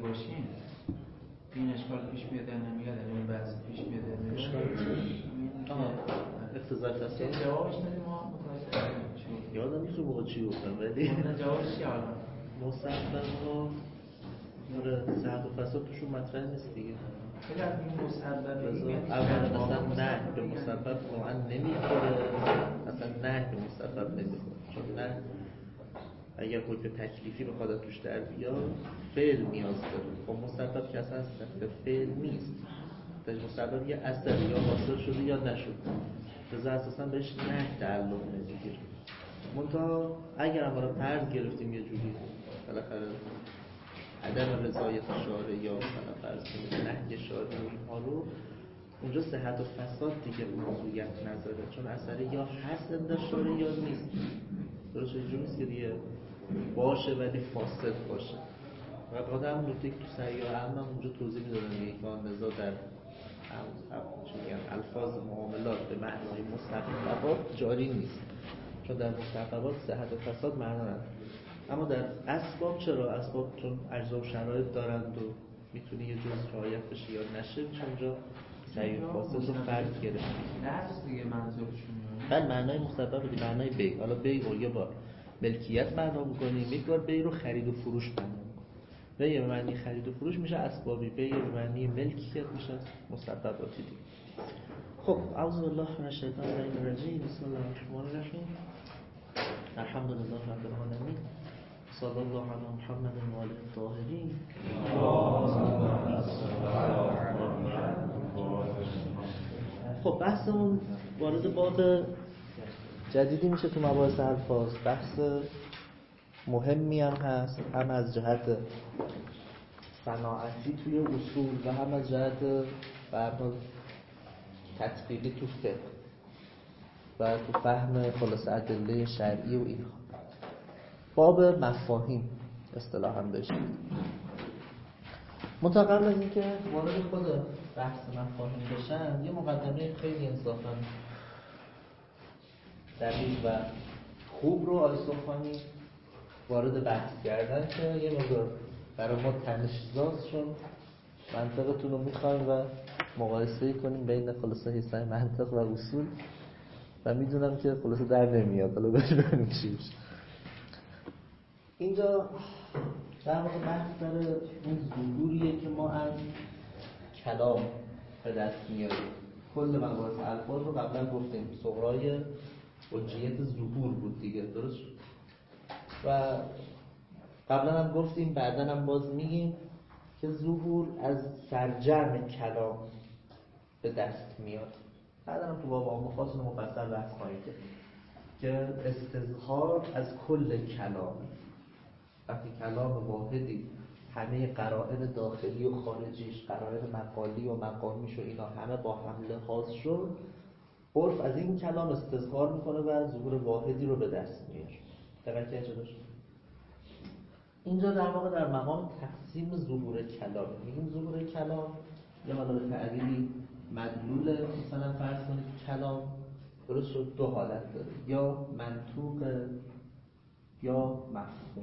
باشیم این اشکال پیش بیاد یا نمیاد، این بحث پیش بیاد یا نمیاد. اشکال اقتضای فساد جوابش ندیم ما متوجه نمیشیم. یادم نیست اون موقع چی گفتم ولی جوابش چیه حالا؟ مسبب ها صحت و فساد توشون مطرح نیست دیگه. خیلی از این مسبب اول مثلا نه به مسبب نوعا نمیخوره، اصلا نه به مسبب نمیخوره، چون نه اگر حکم تکلیفی بخواد توش در بیاد فعل نیاز داره. خب مسبب که اصلا فعل نیست، در مسبب یه اثر یا حاصل شده یا نشده، لذا اساسا بهش نه تعلق نمیگیره. منتها اگر ما رو فرض گرفتیم یه جوری بالاخره عدم رضایت شارع یا مثلا فرض کنیم نهی شارع و اینها رو، اونجا صحت و فساد دیگه موضوعیت نداره، چون اثری یا هست در شارع یا نیست. درست اینجوری نیست که دیگه باشه ولی فاسد باشه. و بعد هم نکته که تو سیاح هم اونجا توضیح میدادن که آن نزا در الفاظ معاملات به معنای مستحقات جاری نیست، چون در مستحقات صحت و فساد معنا نداره. اما در اسباب چرا؟ اسباب چون اجزا و شرایط دارند و میتونه یه جز رعایت بشه یا نشه، چون اونجا صحیح و فاسد رو فرض گرفت. لفظ دیگه منظورشون بعد معنای مسبب دیگه معنای بیع. حالا بیع رو یه بار ملکیت معنا می‌کنیم، یک بار بیع رو خرید و فروش معنا می‌کنیم. بیع به معنی خرید و فروش میشه اسبابی، بیع به معنی ملکیت میشه مسبباتی دیگه. خب اعوذ بالله من الشیطان الرجیم، بسم الله الرحمن الرحیم، الحمدلله رب العالمین، صلی الله علی محمد و آله الطاهرین. خب بحثمون وارد باب جدیدی میشه تو مباحث الفاظ. بحث مهمی هم هست، هم از جهت صناعتی توی اصول و هم از جهت برنامه تطبیقی تو فقه و تو فهم خلاص ادله شرعی و اینها. باب مفاهیم اصطلاحاً بشه. قبل از اینکه وارد خود بحث مفاهیم بشن، یه مقدمه خیلی انصافاً دقیق و خوب رو آقای سبحانی وارد بحث کردن که یه مقدار برای ما تنش‌زاست، چون منطقتون رو میخوایم و مقایسه کنیم بین خلاصه حیث منطق و اصول و میدونم که خلاصه در نمیاد. حالا ببینیم چی میشه. اینجا در واقع بحث داره اون ظهوریه که ما از کلام به دست میاریم. کل مباحث الفاظ رو قبلا گفتیم، صغرای حجیت ظهور بود دیگه، درست شد؟ و قبلا هم گفتیم، بعدا هم باز میگیم که ظهور از سرجم کلام به دست میاد. بعدا هم تو باب عام خاص رو مفصل بحث خواهیم کرد که استظهار از کل کلام، وقتی کلام واحدی همه قرائن داخلی و خارجیش، قرائن مقالی و مقامیش و اینا همه با هم لحاظ شد، عرف از این کلام استظهار میکنه و ظهور واحدی رو به دست میاره. دقیقا اینجا داشت. اینجا در واقع در مقام تقسیم ظهور کلام میگیم ظهور کلام یا حالا به تعبیری مدلول مثلا فرض کنید کلام درست شد دو حالت داره، یا منطوق یا مفهوم.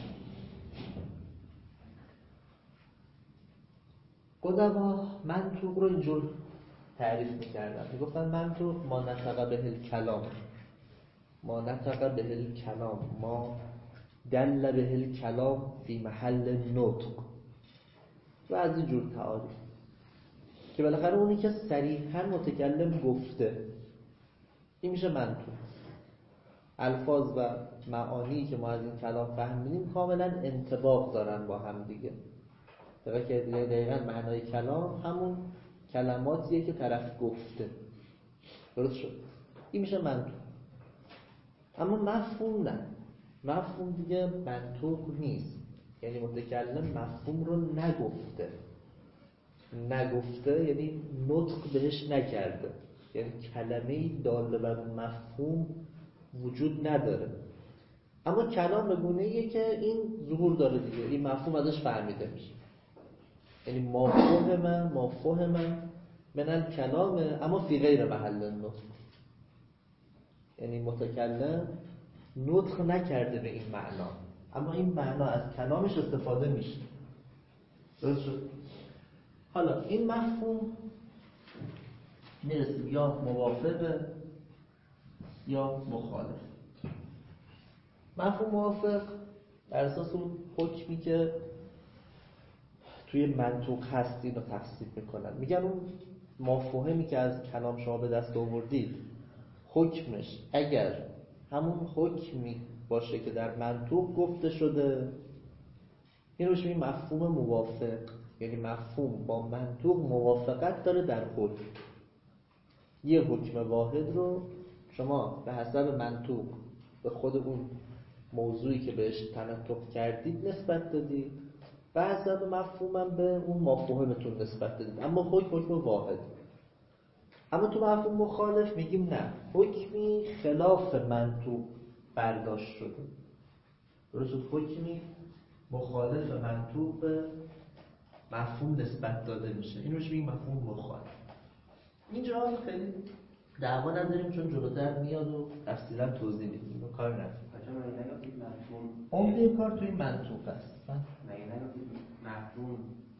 قدما منطوق رو اینجور تعریف میکردن، میگفتن منطوق ما نطق به الکلام، ما نطق به الکلام، ما دل به الکلام فی محل نطق و از این جور تعاریف که بالاخره اونی که صریحاً متکلم گفته این میشه منطوق. الفاظ و معانی که ما از این کلام فهمیدیم کاملا انطباق دارن با هم دیگه. دقیقاً معنای کلام همون کلماتیه که طرف گفته، درست شد؟ این میشه منطوق. اما مفهوم نه، مفهوم دیگه منطوق نیست، یعنی متکلم مفهوم رو نگفته یعنی نطق بهش نکرده، یعنی کلمه‌ای داله بر مفهوم وجود نداره. اما کلام به گونه‌ایه که این ظهور داره دیگه، این مفهوم ازش فهمیده میشه. یعنی ما فهم من الکلام اما فی غیر محل النطق، یعنی متکلم نطق نکرده به این معنا، اما این معنا از کلامش استفاده میشه. درست شد؟ حالا این مفهوم میرسیم یا موافقه یا مخالف. مفهوم موافق بر اساس اون حکمی که توی منطوق هست اینو تفسیر میکنن. میگن اون مفاهیمی که از کلام شما به دست آوردید حکمش اگر همون حکمی باشه که در منطوق گفته شده، این روش میگیم مفهوم موافق. یعنی مفهوم با منطوق موافقت داره در حکم. یه حکم واحد رو شما به حسب منطوق به خود اون موضوعی که بهش تنطق کردید نسبت دادید، به حسب مفهومم به اون مفهومتون نسبت دادید، اما حکم واحد. اما تو مفهوم مخالف میگیم نه، حکمی خلاف منطوق برداشت شده. درست؟ حکمی مخالف منطوق به مفهوم نسبت داده میشه، این روش میگیم مفهوم مخالف. اینجا خیلی دعوا نداریم چون جلوتر میاد و تفصیلا توضیح میدیم، اینو کار نداریم. عمده کار توی منطوق است. مفهوم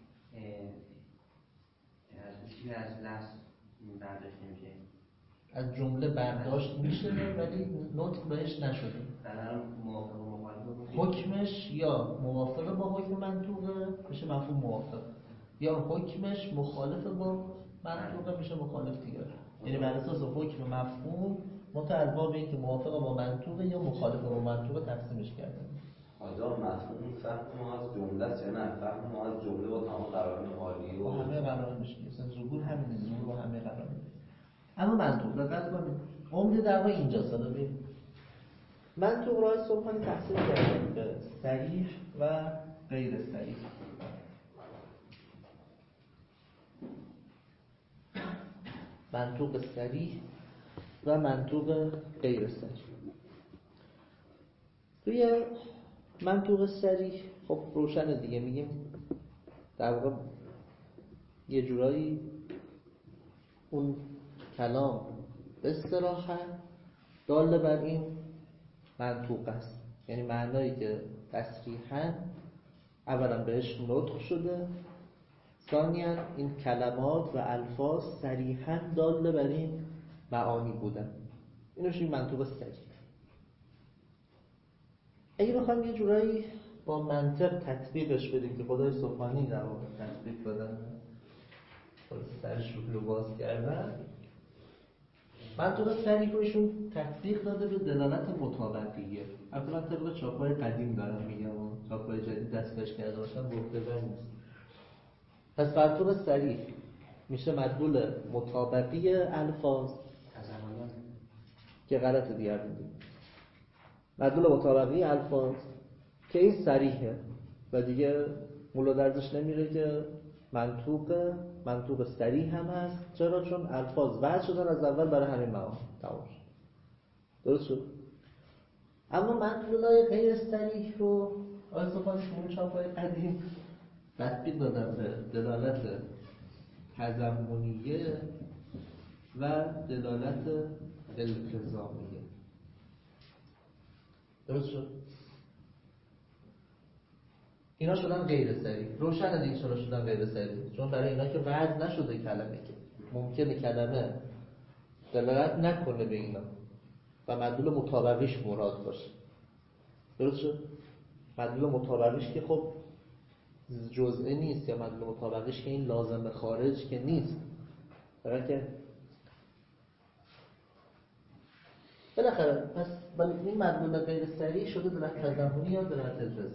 از چیزی از لفظ برداشت نمیشه، از جمله برداشت میشه ولی نطق بهش نشده. موافق و مخالف حکمش یا موافق با حکم منطوقه میشه مفهوم موافق، یا حکمش مخالف با منطوقه میشه مخالف دیگر. یعنی بر اساس حکم مفهوم متعلق به اینکه موافق با منطوقه یا مخالف با منطوقه تقسیمش کردن. آیا مفهوم فهم ما از جمله است یا نه فهم ما از جمله با تمام قرائن مالی و با همه قرائنش مثلا ظهور همین ظهور با همه قرائن. اما منطوق دقت کنید عمده دعوا اینجاست. حالا ببین منطوق را صبحانه تقسیم کردن به صریح و غیر صریح. منطوق صریح و منطوق غیر صریح. توی منطوق صریح خب روشن دیگه، میگیم در واقع یه جورایی اون کلام به اصطلاح دال بر این منطوق است، یعنی معنایی که تصریحاً اولا بهش نطق شده، ثانیاً این کلمات و الفاظ صریحاً دال بر این معانی بودن. اینوش این منطوق صریح. اگه بخوام یه جورایی با منطق تطبیقش بدیم که خدای سبحانی در واقع تطبیق دادن، سرش رو باز کردن، منطوق صریح رو ایشون تطبیق داده به دلالت مطابقیه. البته من طبق چاپ‌های قدیم دارم میگم و چاپ‌های جدید دستکش کرده باشن گفته‌ور نیست. پس منطوق صریح میشه مدلول مطابقی الفاظ که غلط دیگر میدیم، مدلول مطابقی الفاظ که این صریحه و دیگه مولا دردش نمیره که منطوق صریح هم هست. چرا؟ چون الفاظ وضع شدن از اول برای همین معانی. تمام شد. درست شد. اما منطولای غیر صریح رو آقای سبحانی که اون چاپای قدیم تطبیق دادن به دلالت تضمنیه و دلالت التزامیه. درست شد. اینا شدن غیر صریح. روشن دیگه چرا شدن غیر صریح؟ چون برای اینا که وضع نشده کلمه، که ممکنه کلمه دلالت نکنه به اینا و مدلول مطابقیش مراد باشه. درست شد؟ مدلول مطابقیش که خب جزئی نیست، یا مدلول مطابقیش که این لازم خارج که نیست، فقط که بالاخره پس این مدلول غیر صریح شده دلالت تضمنی یا دلالت التزامی.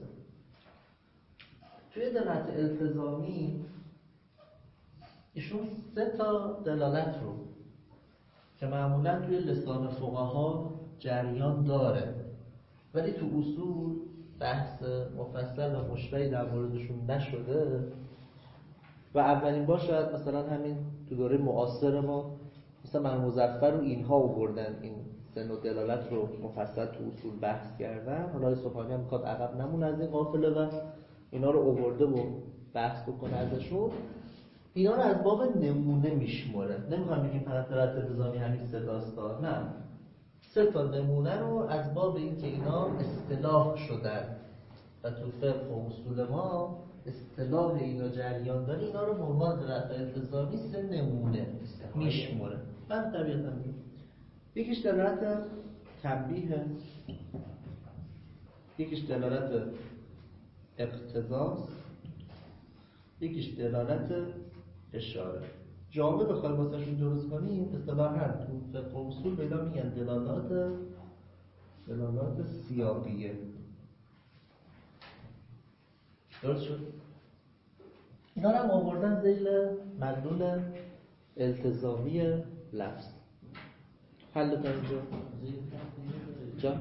توی دلالت التزامی ایشون 3 تا دلالت رو که معمولاً توی لسان فقها جریان داره ولی تو اصول بحث مفصل و مشبعی در موردشون نشده و اولین بار شاید مثلا همین تو دوره معاصر ما مثلا من مظفر رو اینها آوردن، این 3 نوع دلالت رو مفصل تو اصول بحث کردن. حالا سبحانی هم میخواد عقب نمونه از این قافله و اینا رو آورده و بحث بکنه ازشون. اینا رو از باب نمونه میشموره. نمیخوام بگیم فقط دلالت التزامی همین 3 تاست، نه، 3 تا نمونه رو از باب اینکه اینا اصطلاح شدن و تو فقه و اصول ما اصطلاح اینا جریان داره، اینا رو به عنوان دلالت التزامی سه نمونه میشموره. من طبیعتاً میگم یکیش دلالت تنبیه، یکیش دلالت اقتضاست، یکیش دلالت اشاره. جامعه بخوایم واسهشون درست کنیم اصطلاحاً تو فقه و اصول پیدا میگن دلالات سیاقیه. درست شد؟ اینا رو هم آوردن ذیل مدلول التزامی لفظ. حل تا اینجا جا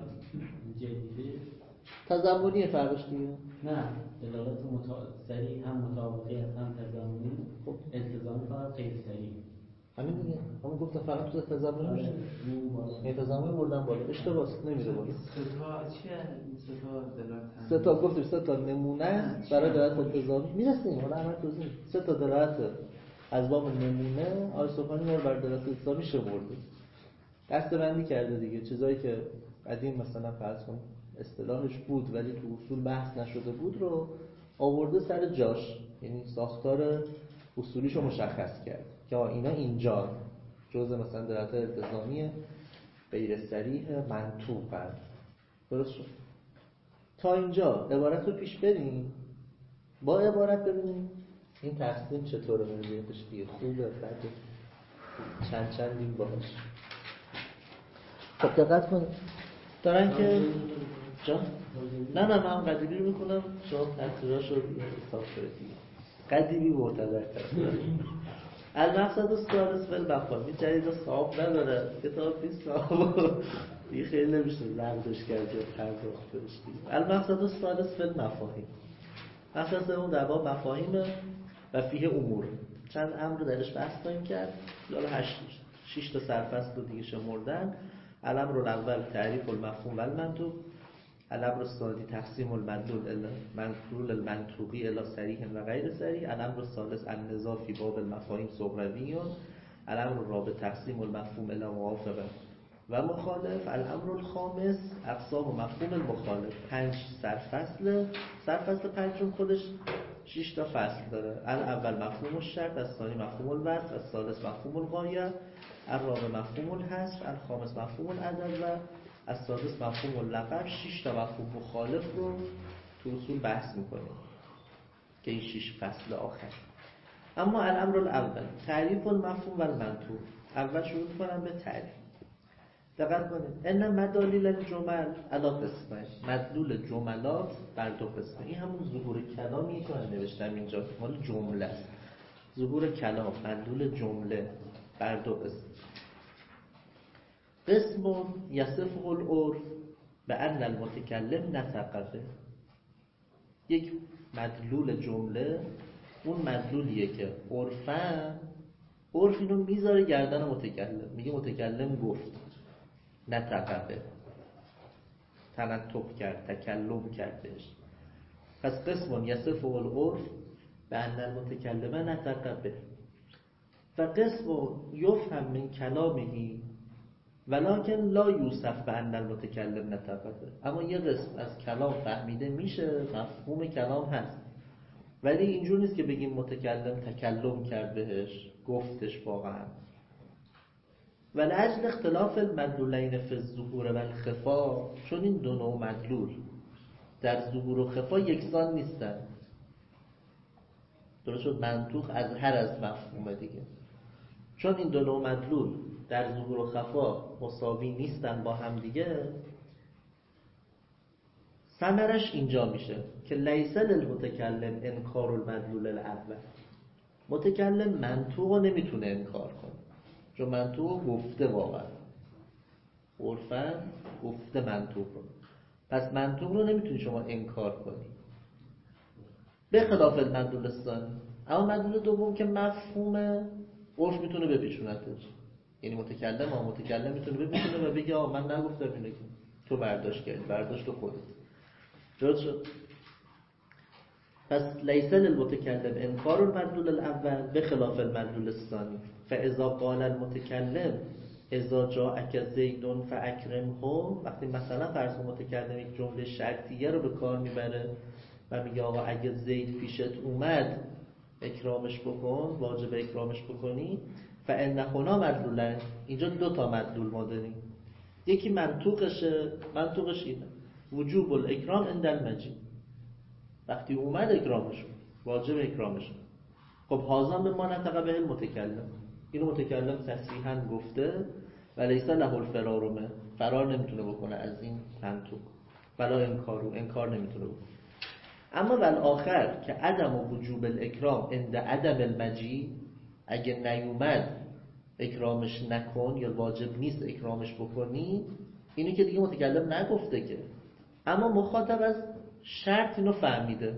تضمنی فرقش دیگه. نه دلالت سریع هم مطابقیت هم تضمنی. خب التزامی فقط غیر سریع. همین دیگه. همون گفتم فقط تو تضمنی میشه. این تضمنی بردن بالا. اشتباهه نمیره بالا. ستا چیه؟ این ستا دلالت سه تا گفتیم، سه تا نمونه است برای دلالت التزامی. میرسیم حالا عمل توضیح. سه تا دلالت از باب نمونه آقای سبحانی ما رو بر دلالت التزامی شمرده. دسته‌بندی کرده دیگه. چیزایی که قدیم مثلا فرض کن اصطلاحش بود ولی تو اصول بحث نشده بود رو آورده سر جاش، یعنی ساختار اصولیشو مشخص کرد که اینا اینجا جزء مثلا دلالت التزامی غیر صریح منطوقن. درست شد؟ تا اینجا عبارت رو پیش بریم، با عبارت ببینیم این تقسیم چطوره منظورش دیگه خوبه بده چندین باش. خب دقت کن دارن که جا نه من قدیمی رو میکنم شما تقصیراش رو حساب کنید دیگه. قدیمی معتبرتر المقصد الثالث بالمفاهیم جدید صاحب نداره کتاب نیست صاحب دیگه خیلی نمیشه نقدش کرد یا پرداخت بهش دیگه. المقصد الثالث بالمفاهیم مقصد اون در باب مفاهیم و فیه امور چند امر رو درش بحث خواهیم کرد. حالا 6 تا سرفصل رو دیگه شمردن. الامر الاول تعریف المفهوم و المنطوق، الامر الثانی تقسیم المنطول المنطوقی الی صریح و غیر صریح، الامر الثالث النزاع فی باب المفاهیم صغروی، الامر الرابع تقسیم المفهوم الی موافق و مخالف، الامر الخامس اقسام و مفهوم المخالف. 5 سرفصل پنجم خودش 6 تا فصل داره. الاول مفهوم الشرط، الثانی مفهوم الوصف، الثالث مفهوم الغایه، الرابع مفهوم الحصر، الخامس مفهوم العدد و السادس مفهوم اللقب. 6 تا مفهوم مخالف رو تو اصول بحث میکنیم که این 6 فصل آخر. اما الامر الاول تعریف المفهوم و المنطوق. اول شروع میکنم به تعریف. دقت کنید ان مدالیل الجمل علی قسمه، مدلول جملات بر دو قسمه. این همون ظهور کلامیه که من نوشتم اینجا مال جمله است. ظهور کلام مدلول جمله بر دو قسم. قسم یصفه العرف بأن المتکلم نطق به. یک مدلول جمله اون مدلولیه که عرف اینو میذاره گردن متکلم، میگه متکلم گفت، نطق به، تنطق کرد، تکلم کردش. پس قسم یصفه العرف بأن المتکلم نطق به و قسم یفهم من کلامه ولکن لا یوصف بأن المتکلم نطق به. اما یه قسم از کلام فهمیده میشه، مفهوم کلام هست، ولی اینجور نیست که بگیم متکلم تکلم کرد بهش، گفتش واقعا. ولأجل اختلاف المدلولین فی الظهور و الخفا، چون این دو نوع مدلول در ظهور و خفا یکسان نیستن. درست شد؟ منطوق از هر از مفهومه دیگه. چون این دو نوع مدلول در ظهور و خفا مساوی نیستن با هم دیگه، ثمرش اینجا میشه که لیس للمتکلم انکار المدلول الاول. متکلم منطوق رو نمیتونه انکار کنه، چون منطوق گفته واقعا، عرفاً گفته منطوق رو. پس منطوق رو نمیتونی شما انکار کنی، به خلاف المدلول الثانی. اما مدلول دوم که مفهومه، عرف میتونه بپیچونتش، یعنی متکلم میتونه بپیچونه و بگه من نگفتم اینو که تو برداشت خودت. درست شد؟ پس لیس للمتکلم انکار المدلول الاول به خلاف المدلول الثانی. فاذا قال المتکلم اذا جاءک زید فاکرمه، وقتی مثلا فرض متکلم یک جمله شرطیه رو به کار میبره و میگه آقا اگه زید پیشت اومد اکرامش بکن، واجب اکرامش بکنی، فانهما مدلولن. اینجا 2 تا مدلول ما داریم. یکی منطوقش اینه وجوب الاکرام عند المجیء، وقتی اومد اکرامش کن، واجب اکرامش کن. خب هازا به ما نطق به المتکلم، اینو متکلم تصریحاً گفته و لیس له الفرار منه، فرار نمیتونه بکنه از این منطوق، ولا انکار نمیتونه بکنه. اما والآخر که عدم و وجوب الاکرام عند عدم المجیء، اگه نیومد اکرامش نکن یا واجب نیست اکرامش بکنی، اینو که دیگه متکلم نگفته که، اما مخاطب از شرط اینو فهمیده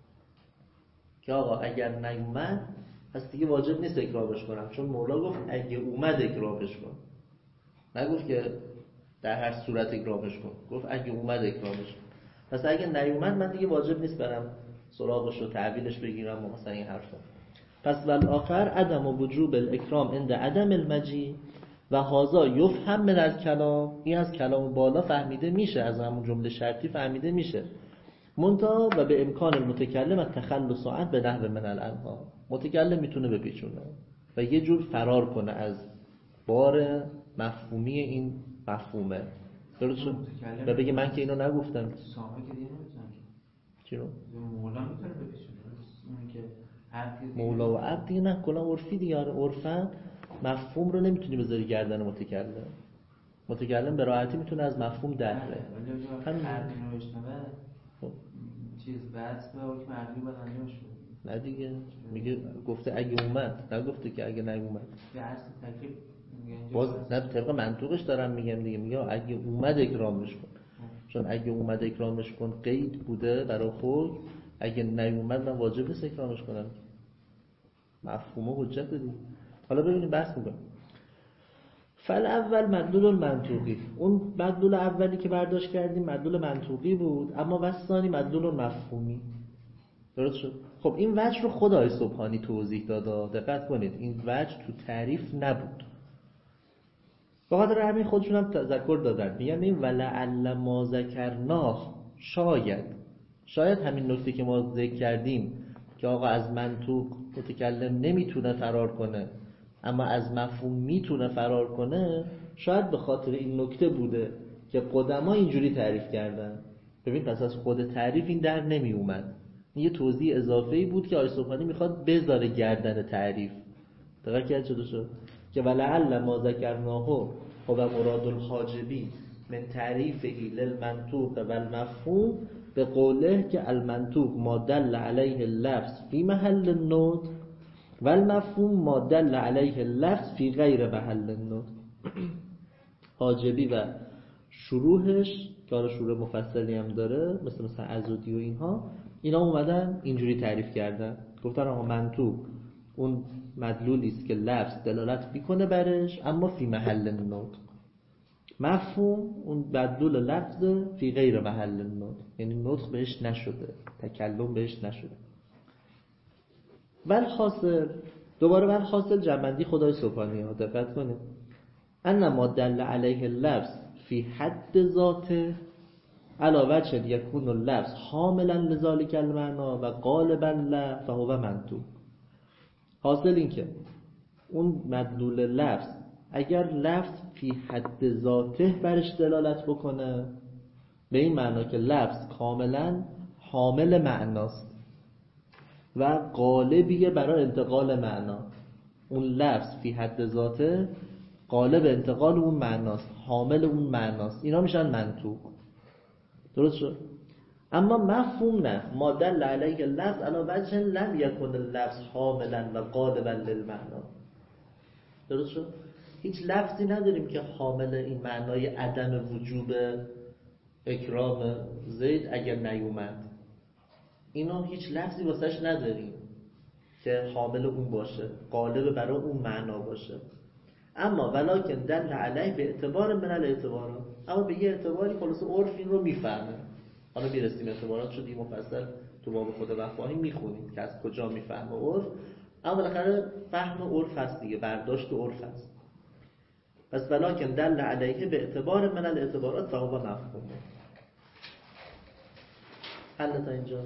که آقا اگر نیومد پس دیگه واجب نیست اکرامش کنم، چون مولا گفت اگه اومد اکرامش کن، نگفت که در هر صورت اکرامش کن، گفت اگه اومد اکرامش کن. پس اگه نیومد من دیگه واجب نیست برم سراغش رو تعویلش بگیرم و مثلا این حرفا. پس والآخر عدم و وجوب الاکرام عند عدم المجیء و هازا یفهم من الکلام، این از کلام بالا فهمیده میشه، از همون جمله شرطی فهمیده میشه. منتها و به امکان المتکلم التخلص عنه به نحو من الانها، متکلم میتونه بپیچونه و یه جور فرار کنه از بار مفهومی این مفهومه، درست شد؟ و بگه من که اینو نگفتم. سامه که دیگه نمیتونم چی رو؟ مولا میتونه بپیچونه، اون که مولا و عبد دیگه نه، کلا عرفی دیگه. عرفا مفهوم رو نمیتونی بذاری گردن متکلم به راحتی میتونه از مفهوم در بره. همین رو بشنوه چیز بس به حکم عقلی باید انجامش بده. نه دیگه میگه گفته اگه اومد، نگفته که اگه نیومد. به عرض تکلیف باز نه طبق منطوقش دارم میگم دیگه، میگه اگه اومد اکرامش کن، چون اگه اومد اکرامش کن قید بوده برای خود، اگه نیومد من واجب نیست اکرامش کنم. مفهومه حجت دیگه. حالا ببینیم بحث میکنم. فالاول مدلول المنطوقی، اون مدلول اولی که برداشت کردیم مدلول منطوقی بود، اما وثانی مدلول مفهومی. درست شد؟ خب این وجه رو خدای سبحانی توضیح داده، دقت کنید این وجه تو تعریف نبود، بخاطر همین خودشون هم تذکر دادن، میگن این ولعل ما ذکرناه، شاید همین نکته که ما ذکر کردیم که آقا از منطوق متکلم نمیتونه فرار کنه اما از مفهوم میتونه فرار کنه، شاید به خاطر این نکته بوده که قدما اینجوری تعریف کردن. ببین پس از خود تعریف این در نمی اومد، این یه توضیح اضافه‌ای بود که آقای سبحانی میخواد بذاره گردن تعریف. دقیق کرد چطور شد که ولعل ما ذکرناه و مراد الحاجبی من تعریفه للمنطوق و المفهوم به قوله که المنطوق ما دل علیه اللفظ فی محل النطق و المفهوم ما دل علیه اللفظ فی غیر محل النطق. حاجبی و شروحش که حالا شروع مفصلی هم داره مثل عزودی و اینها، اینا اومدن اینجوری تعریف کردن، گفتن آقا منطوق اون مدلولی است که لفظ دلالت میکنه برش اما فی محل النطق، مفهوم اون مدلول لفظ فی غیر محل النطق، یعنی نطق بهش نشده، تکلم بهش نشده. والحاصل، دوباره والحاصل جمع‌بندی خدای سبحانی ها، دقت کنید، ان ما دل علیه اللفظ فی حد ذاته علی وجه یکون اللفظ حاملا لذالک المعنا و غالبا لا فهو منطوق. حاصل این که اون مدلول لفظ اگر لفظ فی حد ذاته برش دلالت بکنه، به این معنا که لفظ کاملا حامل معناست و غالبیه برای انتقال معنا، اون لفظ فی حد ذاته غالب انتقال اون معناست، حامل اون معناست، اینا میشن منطوق. درست شد؟ اما مفهوم نه، ما دل علیه اللفظ علی وجه لم یکن اللفظ حاملا و غالبا للمعنا. درست شد؟ هیچ لفظی نداریم که حامل این معنای عدم وجوب اکرام زید اگر نیومد، اینا هیچ لفظی واسش نداریم که حامل اون باشه، غالب برای اون معنا باشه. اما ولکن دل علیه به اعتبار من الاعتبارات، اما به یه اعتباری خلاص عرف این رو میفهمه. حالا میرسیم اعتبارات شدی مفصل تو باب خود وفاهی میخونیم که از کجا میفهمه عرف، اما بالاخره فهم عرف هست دیگه، برداشت عرف هست. پس ولکن دل علیه به اعتبار من الاعتبارات فهو مفهومه. حل تا اینجا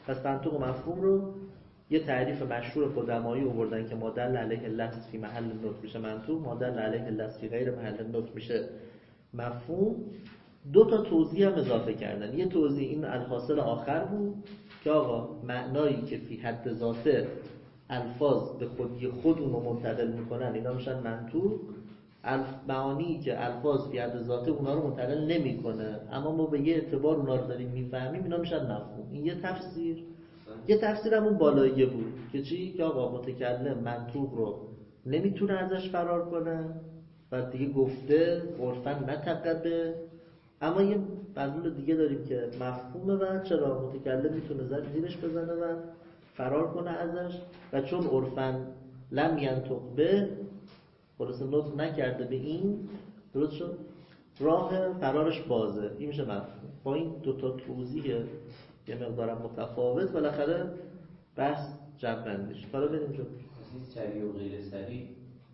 پس منطوق و مفهوم رو یه تعریف مشهور قدمایی آوردن که ما دل علیه اللفظ فی محل نطق میشه منطوق، ما دل علیه اللفظ فی غیر محل نطق میشه مفهوم. دو تا توضیح هم اضافه کردن. یه توضیح این الحاصل آخر بود که آقا معنایی که فی حد ذاته الفاظ به خودی خود اون رو منتقل میکنن اینا میشن منطوق، معانی که الفاظ فی حد ذاته اونا رو منتقل نمیکنه اما ما به یه اعتبار اونا رو داریم میفهمیم اینا میشن مفهوم. این یه تفسیر. یه تفسیر همون بالاییه بود که چی؟ که آقا متکلم منطوق رو نمیتونه ازش فرار کنه و دیگه گفته عرفاً نتقبه، اما یه مدلول دیگه داریم که مفهومه و چرا متکلم میتونه زیرش بزنه و فرار کنه ازش و چون عرفاً لم ینطق به خلاص نطق نکرده به این، درست شد، راه فرارش بازه. این میشه مفهوم. با این دوتا توضیح یه مقدارم متفاوت بالاخره بحث جمع شد. حالا بریم جلو. این سریع و غیر سریع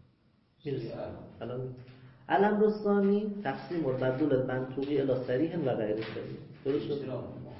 الان الامر الثانی تقسیم المدلول المنطوقی الی صریح و غیر صریح. درست شد؟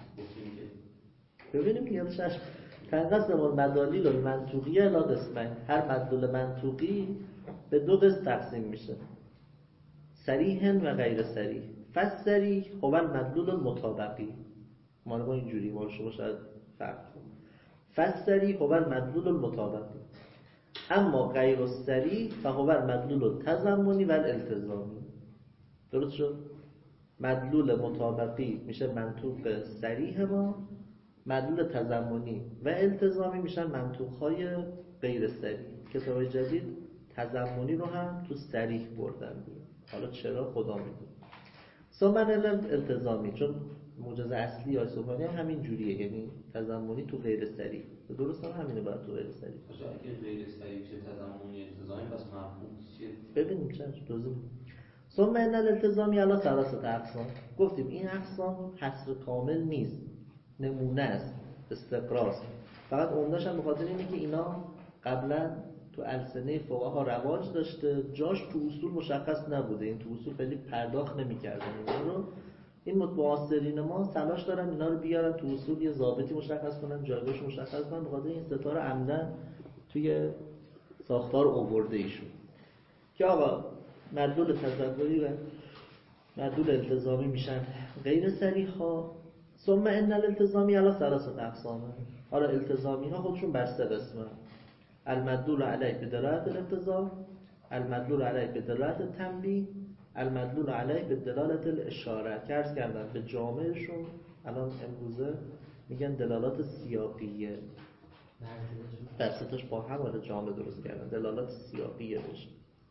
ببینیم دیگه چشم. تنقسم المدالیل المنطوقی الی قسمین. هر مدلول منطوقی به دو قسم تقسیم میشه، صریح و غیر صریح. فالصریح هو المدلول المطابقی. ما رو اینجوری با شما شاید فرق کنه. فالصریح هو المدلول المطابقی. اما غیر الصریح فهو المدلول التضمنی و الالتزامی. درست شد؟ مدلول مطابقی میشه منطوق صریح ما، مدلول تضمنی و التزامی میشن منطوق‌های غیر صریح. کتاب جدید تضمنی رو هم تو صریح بردن. حالا چرا خدا میدونه. ثم الالتزامی، چون موجز اصلی یا سبحانی هم همین جوریه، یعنی تضمنی تو غیر صریح. درست هم همینه باید تو غیر صریح. اگه غیر صریح چه تضمنی التزامی پس مفهوم چیه؟ ببینیم چه توضیح. ثم الالتزامی علی ثلاثه اقسام. گفتیم این اقسام حصر کامل نیست، نمونه است، استقراست. فقط عمده‌اش هم به خاطر اینه که اینا قبلا تو السنه فقها رواج داشته، جاش تو اصول مشخص نبوده، این تو اصول خیلی پرداخت نمی‌کردن اینا رو. این معاصرین ما تلاش دارن اینا رو بیارن تو اصول، یه ضابطی مشخص کنن، جایگاهش مشخص کنن. به خاطر این ستاره عمدن توی ساختار آورده ایشون که آقا مدلول تضمنی و مدلول التزامی میشن غیر صریح ها. ثم ان الالتزامی علی ثلاثه اقسام. حالا التزامی ها خودشون بر سه قسمه: المدلول علیه بدلالت الالتزام، المدلول علیه بدلالت التنبیه، المدلول علیه بدلالت الاشاره. که عرض کردم به جامعشون الان امروزه میگن دلالات سیاقیه. درستش با هم وارد جامعه درست کردن، دلالات سیاقیه بشه.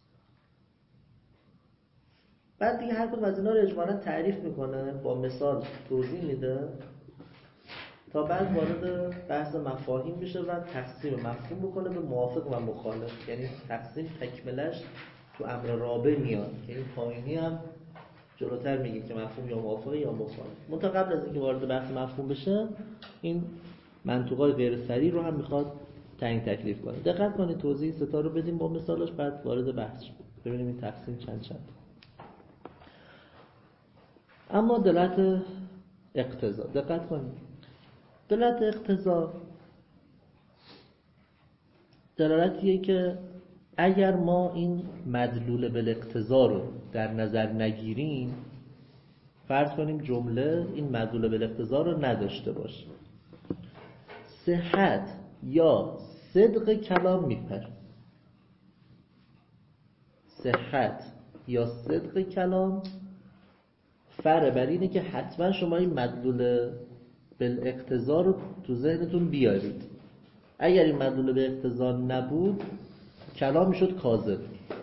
بعد دیگه هر کدوم از اینا رو اجمالاً تعریف میکنه، با مثال توضیح میده تا بعد وارد بحث مفاهیم بشه و تقسیم مفهوم بکنه به موافق و مخالف. یعنی تقسیم تکملش تو امر رابع میاد که این پایینی هم جلوتر میگه که مفهوم یا موافقه یا مخالف. منتها قبل از اینکه وارد بحث مفهوم بشه این منطقای غیر صریح رو هم میخواد تعیین تکلیف کنه. دقت کنید توضیح ستا رو بدیم با مثالش، بعد وارد بحث شد ببینیم این تقسیم چند. اما دلالت اقتضا، دقت کنید. دلالت اقتضا دلالتیه که اگر ما این مدلول بالاقتضا رو در نظر نگیریم، فرض کنیم جمله این مدلول بالاقتضا رو نداشته باشه، صحت یا صدق کلام میپره. صحت یا صدق کلام فرق بر اینه که حتما شما این مدلول بالاقتضا رو تو ذهنتون بیارید. اگر این مدلول به اقتضا نبود کلام میشد کاذب،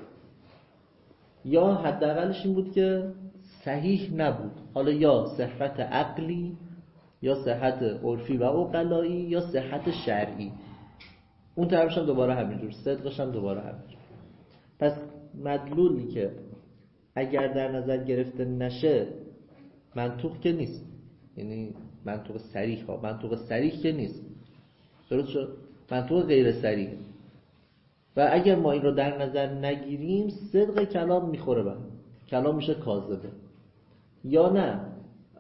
یا حداقلش این بود که صحیح نبود. حالا یا صحت عقلی یا صحت عرفی و عقلایی یا صحت شرعی. اون طرفش هم دوباره همینجور، صدقش هم دوباره همینجور. پس مدلولی که اگر در نظر گرفته نشه منطوق که نیست، یعنی منطوق صریح ها، منطوق صریح که نیست، درست شد؟ منطوق غیر صریح. و اگر ما این رو در نظر نگیریم صدق کلام میخوره به کلام، میشه کاذبه. یا نه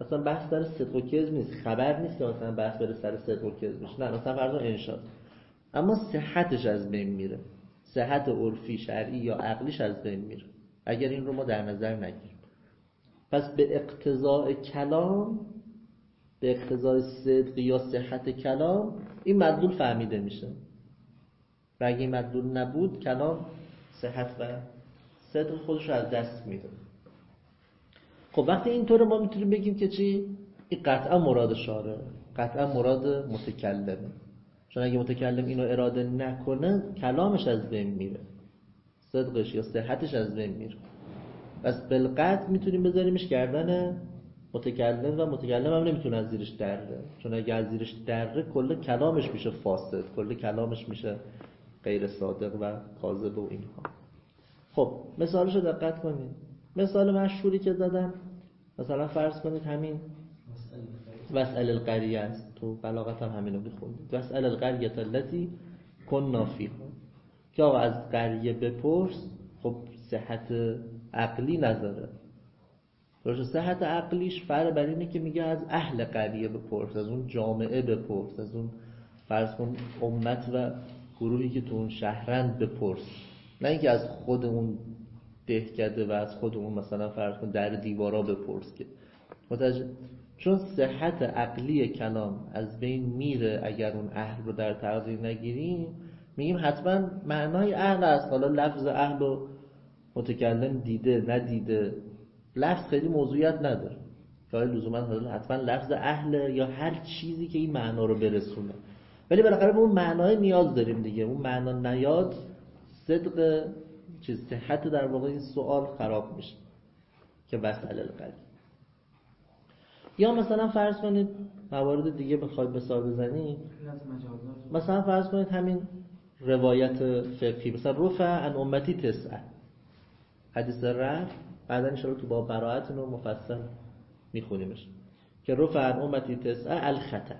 مثلا بحث سر صدق و کذب نیست، خبر نیست که مثلا بحث بره سر صدق و کذبش، نه مثلا فرض انشاء، اما صحتش از بین میره، صحت عرفی شرعی یا عقلیش از بین میره اگر این رو ما در نظر نگیریم. پس به اقتضاء کلام، به اقتضاء صدق یا صحت کلام این مدلول فهمیده میشه و اگه این مدلول نبود کلام صحت و صدق خودش رو از دست میده. خب وقتی اینطوره ما میتونیم بگیم که چی؟ این قطعا مراد شارع، قطعا مراد متکلمه، چون اگه متکلم اینو اراده نکنه کلامش از بین میره، صدقش یا صحتش از بین میره. پس بالقطع میتونیم بذاریمش گردن متکلم و متکلم هم نمیتونه از زیرش دره، چون اگه از زیرش دره کل کلامش میشه فاسد، کل کلامش میشه غیر صادق و کاذب و اینها. خب مثالشو دقت کنید. مثال مشهوری که زدم مثلا فرض کنید همین واسأل القریه است، تو بلاغت هم همینو میخونید، واسأل القریه التي كنا فیها، که آقا از قریه بپرس. خب صحت عقلی نداره، درسته؟ صحت عقلیش فرق بر اینه که میگه از اهل قریه بپرس، از اون جامعه بپرس، از اون فرض کن امت و گروهی که تو اون شهرند بپرس، نه اینکه از خود اون دهکده و از خود اون مثلا فرض کن در دیوارا بپرس. که چون صحت عقلی کلام از بین میره اگر اون اهل رو در تقدیر نگیریم، میگیم حتما معنای اهل است. حالا لفظ اهل رو متکلم دیده ندیده، لفظ خیلی موضوعیت نداره، شاید لزوما حتما لفظ اهل یا هر چیزی که این معنا رو برسونه، ولی بالاخره به اون معنای نیاز داریم دیگه. اون معنا نیاد صدق چیز صحت در واقع این سوال خراب میشه که واسأل القریه. یا مثلا فرض کنید موارد دیگه بخواید مثال بزنید، مثلا فرض کنید همین روایت فقهی، مثلا رفع عن امتی 9، حدیث رفع بعدا ان شاءالله تو باب براءت رو مفصل میخونیمش، که رفع عن امتی 9 الخطأ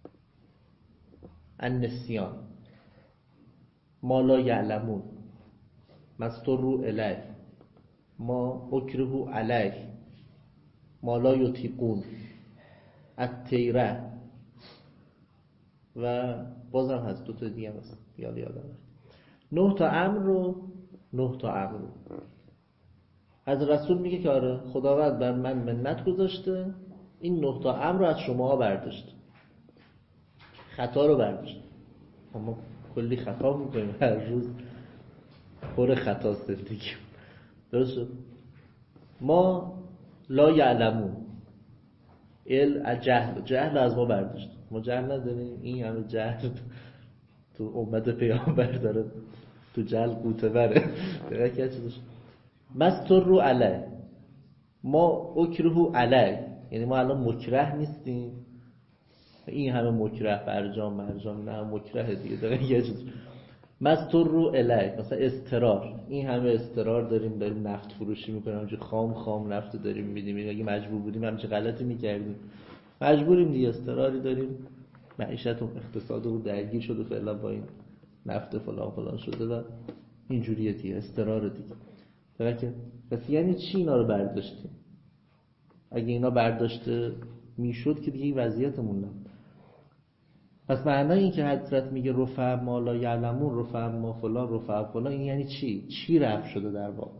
النسیان ما لا یعلمون مستروا الیه ما اکرهوا علیه ما لا یطیقون الطیره، و بازم هست دو تا دیگه هست یادم 9 تا امر رو از رسول میگه که آره خداوند بر من منت گذاشته، این 9 تا امر رو از شما برداشت، خطا رو برداشت. ما کلی خطا میکنیم هر روز، پر خطا زندگی، درست شد؟ ما لا یعلمون جهل از ما برداشت، ما جهل نداریم، این همه جهل تو امت پیامبر داره، تو جهل قوطه بره. مستروا علیه ما اکرهوا علیه، یعنی ما الان مکره نیستیم، این همه مکره برجام مرجام نه مکره دیگه داره یه چیز. مستروا الیه مثلا استرار، این همه استرار داریم نفت فروشی میکنیم، همینجوری خام نفت داریم میدیم، اگه مجبور بودیم همچین غلطی میکردیم، مجبوریم دیگه، استراری داریم، معیشت و اقتصاد رو درگیر شده فعلا با این نفت فلان شده و اینجوریه دیگه، استرار دیگه. درکه پس یعنی چی اینا رو برداشتیم؟ اگه اینا برداشته میشد که دیگه این وضعیتمون نبود. پس معنای این که حضرت میگه رفع ما لا یعلمون، رفع ما فلان، این یعنی چی رفع شده در واقع؟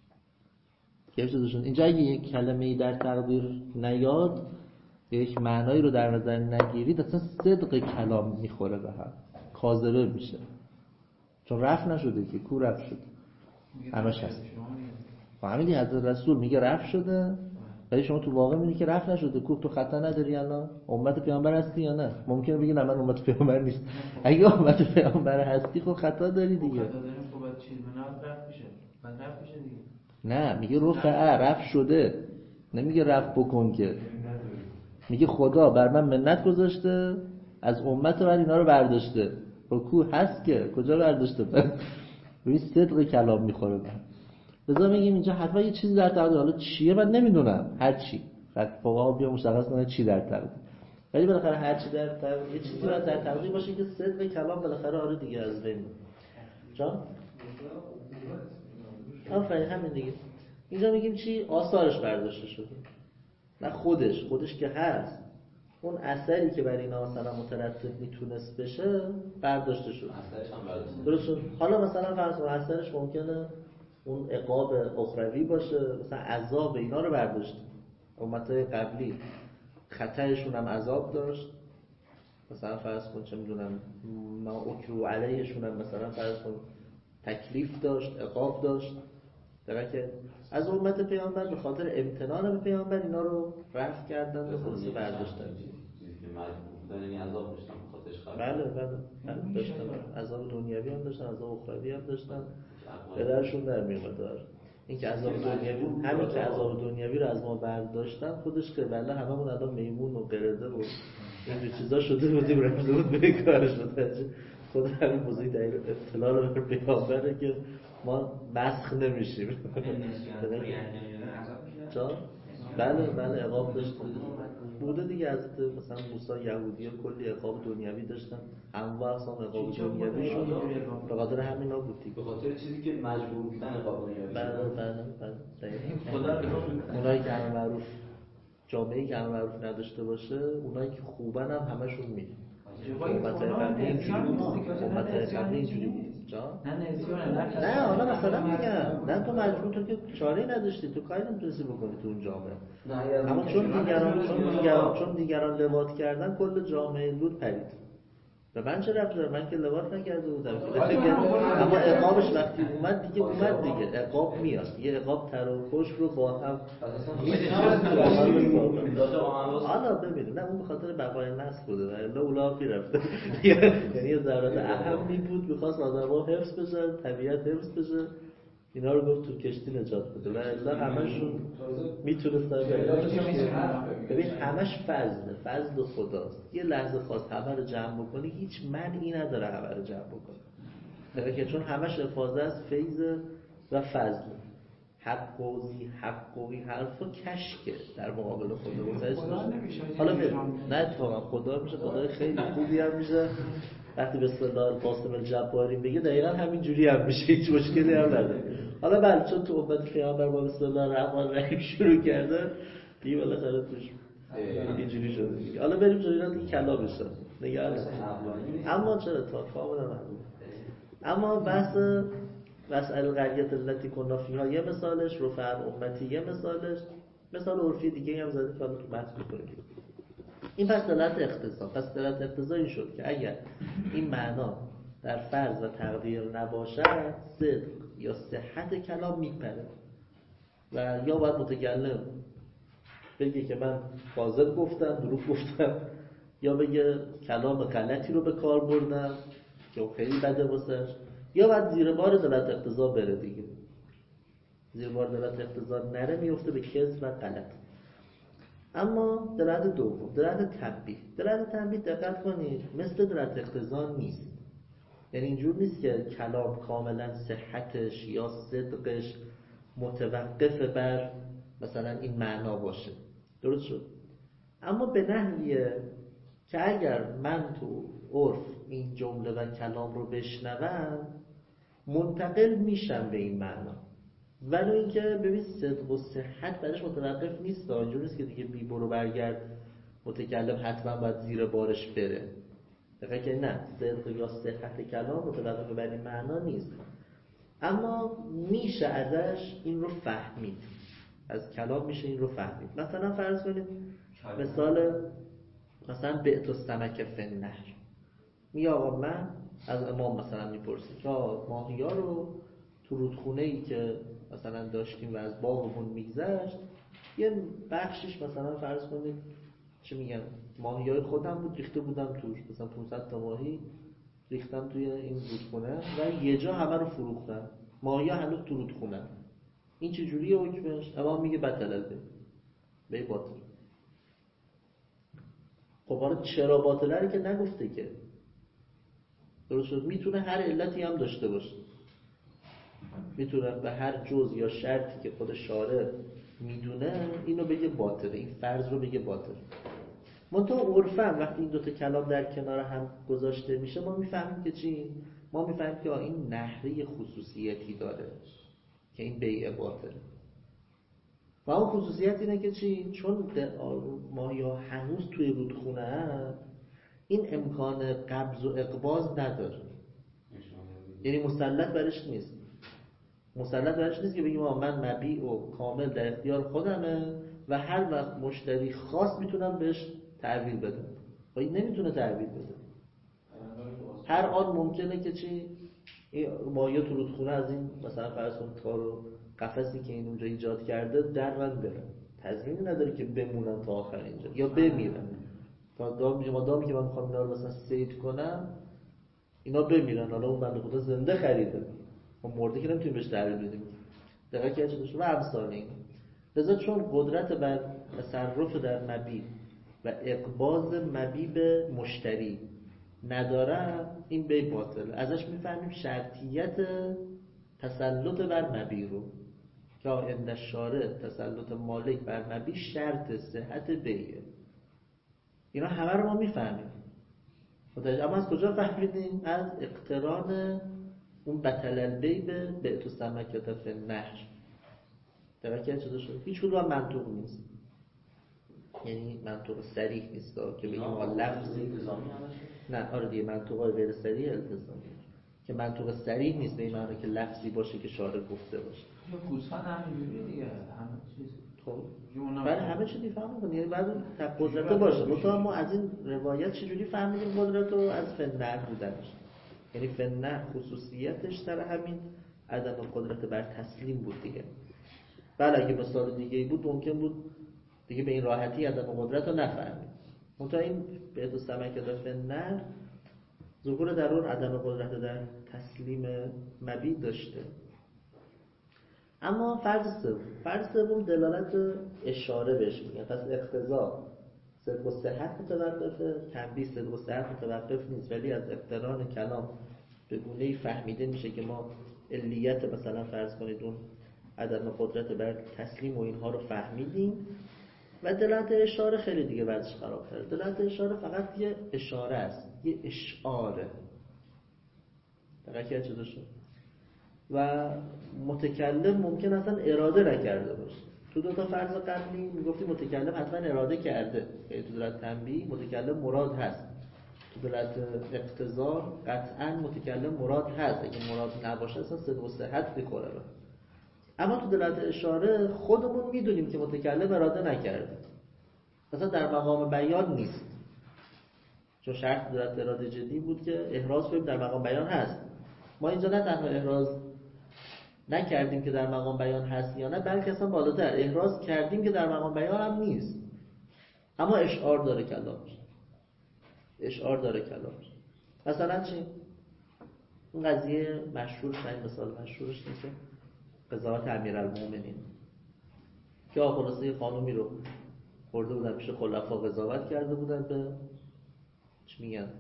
اینجا اگه یک کلمه‌ای در تقدیر نیاد، یک معنایی رو در نظر نگیرید، اصلا صدق کلام میخوره به هم، کاذبه میشه، چون رفع نشده که کو رفع شده همش هست. و همین حضرت رسول میگه رفع شده، ولی شما تو واقع میگی که رفع نشده. کو تو خطا نداری الان؟ امت پیامبر هستی یا نه؟ ممکنه بگی نه من امت پیامبر نیست. اگه امت پیامبر هستی خب خطا داری دیگه. خطا داریم خب بعد چیز منات رفع میشه. بعد رفع میشه دیگه. نه میگه رفع شده، نمیگه رفع بکن که. میگه خدا بر من منت گذاشته، از امت من اینا رو برداشته. کو هست که کجا برداشته؟ ببین صدق کلام میخوره به. لذا میگیم اینجا حتما یه چیزی در تقدیر، حالا چیه من نمیدونم، هر چی فقها بیا مشخص کنه چی در تقدیر، ولی بالاخره هر چی در تقدیر یه چیزی در تقدیر باشه که صدق کلام بالاخره آره دیگه از بین جان. آفرین همین دیگه. اینجا میگیم چی؟ آثارش برداشته شده. نه خودش که هست، اون اثری که بر اینا مثلا مترتب میتونست بشه برداشته شد. اثرش هم برداشته درست شد. حالا مثلا فرض کن اثرش ممکنه اون عقاب اخروی باشه، مثلا عذاب اینا رو برداشت. امتای قبلی خطایشون هم عذاب داشت، مثلا فرض کن چه میدونم ما اکرو علیهشون هم مثلا فرض کن تکلیف داشت، عقاب داشت. درکه از امت پیامبر به خاطر امتنان به پیامبر اینا رو رفع کردن و خلاصه برداشتن. چیزی که مجبور بودن این عذاب داشتن خاطرش خراب. بله داشتن، عذاب دنیوی هم داشتن، عذاب اخروی هم داشتن. پدرشون در میومد داره این که عذاب دنیوی، همین که عذاب دنیوی رو از ما برداشتن خودش که بله هممون الان میمون و قرده و این چیزا شده بودیم رفته بود به کارش متوجه. خود همین موضوعی در اطلاع رو بر پیامبره که ما مسخ نمیشیم. بله عقاب داشت بوده دیگه. از مثلا موسی یهودی ها کلی عقاب دنیوی داشتن، انواع اقسام عقاب دنیویشون به خاطر همینا بود دیگه، به خاطر چیزی که مجبور بودن عقاب دنیوی. بله اونایی که همه معروف، جامعه‌ای که همه معروف نداشته باشه، اونایی که خوبن هم همشون میدن. امت قبلی اینجوری بود. نه حالا مثلا میگم نه تو مجبور، تو که چاره‌ای نداشتی، تو کاری نمیتونستی بکنی تو اون جامعه. اما چون دیگران لواط کردن کل جامعه لوط پرید. و من چه ربطی داره؟ من که لواط نکرده بودم. اما عقابش وقتی اومد دیگه عقاب میاد. یه عقاب تر و کش رو با هم حالا ببینید، نه اون به خاطر بقای نسل بوده، الا اولاقی رفته. یعنی یه ضرورت اهمی بود، می‌خواست آدم‌ها حفظ بشن، طبیعت حفظ بشه، اینا رو گفت تو کشتی نجات بده. و الا همشون میتونستن ببین همش فضل خداست. یه لحظه خواست همه رو جمع بکنی، هیچ معنی نداره همه رو جمع بکنه، که چون همش افاضه است، فیض و فضل. حق و این حرفا کشکه در مقابل خدا. حالا نه اتفاقا خدا میشه، خدای خیلی خوبی هم میشه. وقتی بسم الله القاسم الجباری بگه دقیقا همین جوری هم میشه، هیچ مشکلی هم نداره. حالا بله چون تو امت پیامبر با بسم الله الرحمن الرحیم شروع کرده دیگه بالاخره توش اینجوری شده دیگه. حالا بریم جلوی دیگه کلام بشه نگران نباش. اما چرا تا کاملا معلومه. اما بحث القریة التي كنا فيها یه مثالش، رفع امتی یه مثالش، مثال عرفی دیگه هم زده که حالا تو بحث می‌کنیم. این پس دلالت اقتضا. پس دلالت اقتضا این شد که اگر این معنا در فرض و تقدیر نباشد، صدق یا صحت کلام میپره و یا باید متکلم بگه که من کاذب گفتم، دروغ گفتم، یا بگه کلام غلطی رو به کار بردم که خیلی بده واسش، یا باید زیر بار دلالت اقتضا بره دیگه. زیر بار دلالت اقتضا نره میفته به کذب و غلط. اما دلالت دوم، دلالت تنبیه دقت کنید مثل دلالت اقتضا نیست. یعنی اینجور نیست که کلام کاملا صحتش یا صدقش متوقف بر مثلا این معنا باشه. درست شد؟ اما به نحویه که اگر من تو عرف این جمله و کلام رو بشنوم منتقل میشم به این معنا، ولی اینکه ببین صدق و صحت برش متوقف نیست. اینجور نیست که دیگه بی برو برگرد متکلم حتما باید زیر بارش بره. دقیقه که نه، صدق یا صحت کلام متوقف بر این معنا نیست، اما میشه ازش این رو فهمید. از کلام میشه این رو فهمید. مثلا فرض کنید مثلا بعت السمک فی النهر. میگه آقا من از امام مثلا میپرسیم که ماهی ها رو تو رودخونه ای که مثلا داشتیم و از باغمون میگذشت یه بخشش مثلا فرض کنید چه میگم ماهی های خودم بود، ریخته بودم توش، مثلا 500 تا ماهی ریختم توی این رودخونه و یه جا همه رو فروختم، ماهی ها هنوز تو رودخونه. این چجوریه حکمش؟ امام میگه بطلته، به باطل. خب حالا چرا باطله که نگفته که. درست شد؟ میتونه هر علتی هم داشته باشه، میتونه به هر جزء یا شرطی که خود شارع میدونه اینو بگه باطله، این فرض رو بگه باطل. منتها عرفاً وقتی این دوتا کلام در کنار هم گذاشته میشه ما میفهمیم که چی؟ ما میفهمیم که این نحری خصوصیتی داره که این بیع باطله. و اون خصوصیت اینه که چی؟ چون ماهی‌ها هنوز توی رودخونه هست، این امکان قبض و اقباض نداره، یعنی مسلط برش نیست. مسلط برش نیست که بگیم من مبیع و کامل در اختیار خودمه و هر وقت مشتری خواست میتونم بهش تحویل بدم. و این نمیتونه تحویل بده. هر آن ممکنه که چی؟ ماهی تو رودخونه از این مثلا فرض کن تار و قفسی که این اونجا ایجاد کرده در من برن، تضمینی نداره که بمونن تا آخر اینجا یا بمیرن. تا دامی که من میخوام اینا رو مثلا صید کنم اینا بمیرن، حالا اون بنده خدا زنده خریده، اون مرده که نمیتونیم بهش تحویل بدیم. دقیقاً که چه و امثال این. لذا چون قدرت بر تصرف در مبیع و اقباض مبیع به مشتری نداره، این بی باطل. ازش میفهمیم شرطیت تسلط بر مبیع رو که عند الشارع تسلط مالک بر مبیع شرط صحت بیعه. اینا همه رو ما میفهمیم. اما از کجا فهمیدیم؟ از اقتران اون بطل البیع به بعت السمکة فی النهر. دقیقاً چه شد؟ هیچ کدوم منطق نیست، یعنی منطق صریح نیست که بگیم لفظی التزامی نه. آره دیگه منطقای غیر صریح التزامی که منطق صریح نیست به این معنی که لفظی باشه که شارع گفته باشه. یا گوسفند همینجوریه دیگه، همه چیز. خب برای همه چی دیفهم کنه، یعنی بعد قدرت باشه. مثلا ما از این روایت چجوری فهمیدیم قدرت رو؟ از فنر بودنش. یعنی فنر خصوصیتش در همین عدم قدرت بر تسلیم بود دیگه. بله اگه مثال دیگه ای بود ممکن بود دیگه به این راحتی عدم قدرت رو نفهمید. منتها این بعت السمکة فی النهر ظهور در اون عدم قدرت در تسلیم مبیع داشته. اما فرض سوم دلالت اشاره بهش میگن. پس اقتضا صدق و صحت متوقفه، تنبیه صدق و صحت متوقف نیست، ولی از اقتران کلام به گونه‌ای فهمیده میشه که ما علیت مثلا فرض کنید اون عدم قدرت بر تسلیم و اینها رو فهمیدیم. و دلالت اشاره خیلی دیگه وضعش خراب‌تره. دلالت اشاره فقط یه اشاره است، یه اشعاره. دقیقاً چه شد؟ و متکلم ممکن اصلا اراده نکرده باشه. تو دو تا فرض قبلی میگفتیم متکلم حتما اراده کرده، یعنی تو دلالت تنبیه متکلم مراد هست، تو دلالت اقتضا قطعا متکلم مراد هست، اگه مراد نباشه اصلا صدق و صحت می‌خوره. اما تو دلالت اشاره خودمون میدونیم که متکلم اراده نکرده، مثلا در مقام بیان نیست، چون شرط دلالت اراده جدی بود که احراز کنیم در مقام بیان هست. ما اینجا نه تنها احراز نکردیم که در مقام بیان هست یا نه، بلکه اصلا بالاتر احراز کردیم که در مقام بیان هم نیست، اما اشعار داره کلامش. اشعار داره کلامش. مثلا چی؟ اون قضیه مشهور شاید مثال مشهورش نیست قضاوت امیرالمومنین که خلاصه یه خانومی رو برده بودن پیش خلفا قضاوت کرده بودن به چی میگن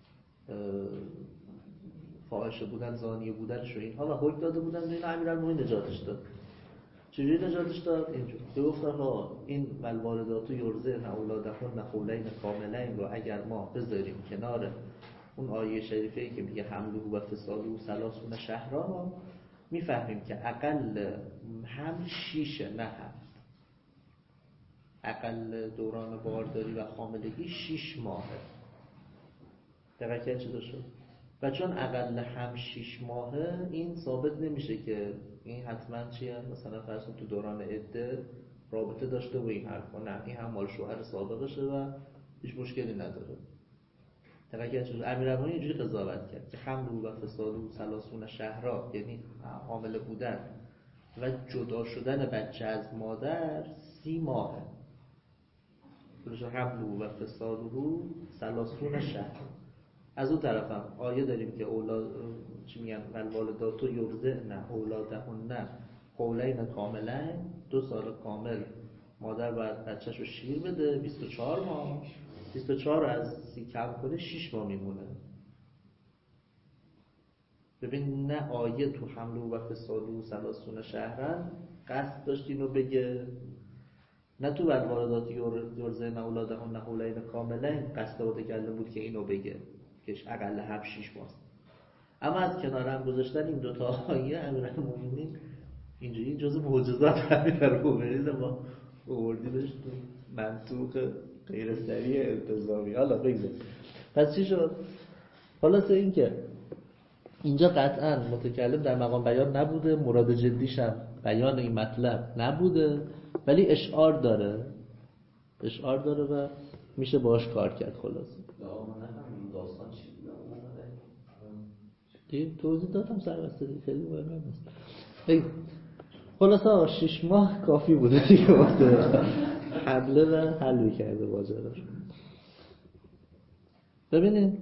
فاحشه بودن، زانیه بودنش و اینها، و حکم داده بودن به این امیرالمومنین نجاتش داد. چجوری نجاتش داد؟ اینجور گفتن ها این والوالدات یرضعن اولادهن حولین کاملین رو اگر ما بذاریم کنار اون آیه شریفه‌ای که میگه حمله و فصاله 30 شهرا، میفهمیم که اقل حمل 6 نه 7. اقل دوران بارداری و حاملگی 6 ماهه. دقیقاً چه شد؟ و چون اقل هم 6 ماهه، این ثابت نمیشه که این حتما چیه، مثلا فرض کن تو دوران عده رابطه داشته و این حرفا. نه، این هم مال شوهر سابقشه و هیچ مشکلی نداره. دقیقاً چه شد؟ امیرالمومنین اینجوری قضاوت کرد که حمل و فصاله 30 شهرا، یعنی حامل بودن و جدا شدن بچه از مادر 30 ماهه. حمل و فصاله 30 شهر. از اون طرف هم آیه داریم که اولاد چی میگن والوالدات یرضعن اولادهن حولین کاملین، 2 سال کامل مادر باید بچه‌شو شیر بده. 24 ماه 24 از 30 کم کنه 6 ماه میمونه. ببین نه آیه تو حمل و فصاله 30 شهرن قصد داشت اینو بگه، نه تو والوالدات یرضعن اولادهن حولین کاملین قصد متکلم بود که اینو بگه که اقل هم 6 ماست. اما از کنار هم گذاشتن این دوتا آیه امیرالمومنین اینجوری جز معجزات همین رو ما آوردیمش تو منطوق غیر سریع التزامی. حالا بگذار پس چی شد؟ خلاصه این که اینجا قطعا متکلم در مقام بیان نبوده، مراد جدیش هم بیان این مطلب نبوده، ولی اشعار داره و میشه باش کار کرد. خلاصه داستان چی بود؟ دیگه توضیح دادم سربسته دیگه، خیلی مهم نیست. خلاصه آقا 6 ماه کافی بوده دیگه واسه حمله و حل کرده ماجراش. ببینیم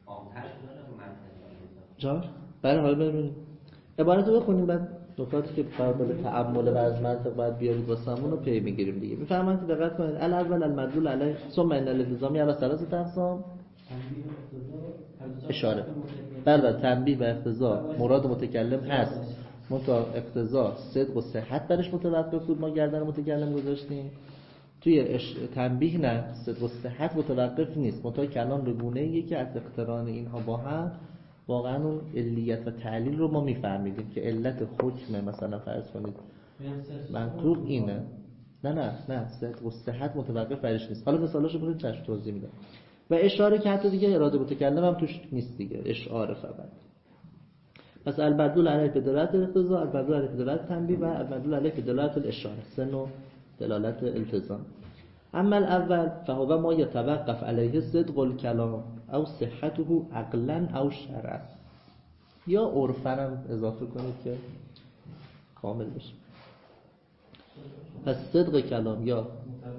جان برای حال ببینیم عبارت رو بخونیم، بعد نکاتی که قابل تأمل و از منطق باید بیارید واسمون رو پی میگیریم دیگه. میفهمن که دقت کنید الاول المدلول علیه ثم ان الالتزامی علی ثلاثه اقسام. اشاره بله تنبیه و اقتضا مراد متکلم هست، منتها اقتضا صدق و صحت برش متوقف بود، ما گردن متکلم گذاشتیم. توی تنبیه نه، صدق و صحت متوقف نیست، منتها کلام به گونه‌ایه که از اقتران اینها با هم واقعا اون علیت و تعلیل رو ما میفهمیدیم که علت حکم مثلا فرض کنید منطوق اینه. نه صدق و صحت متوقف برش نیست. حالا مثالاشو برید چشم توضیح میدم. و اشاره که حتی دیگه اراده متکلم هم توش نیست دیگه، اشعار فقط. پس المدلول علیه بدلالت الاقتضاء، المدلول علیه بدلالت تنبیه و المدلول علیه بدلالت الاشاره، سه نوع دلالت التزام. اما الاول فهو ما يتوقف علیه صدق الکلام او صحته عقلا او شرعا، یا عرفا هم اضافه کنید که کامل بشه. پس صدق کلام یا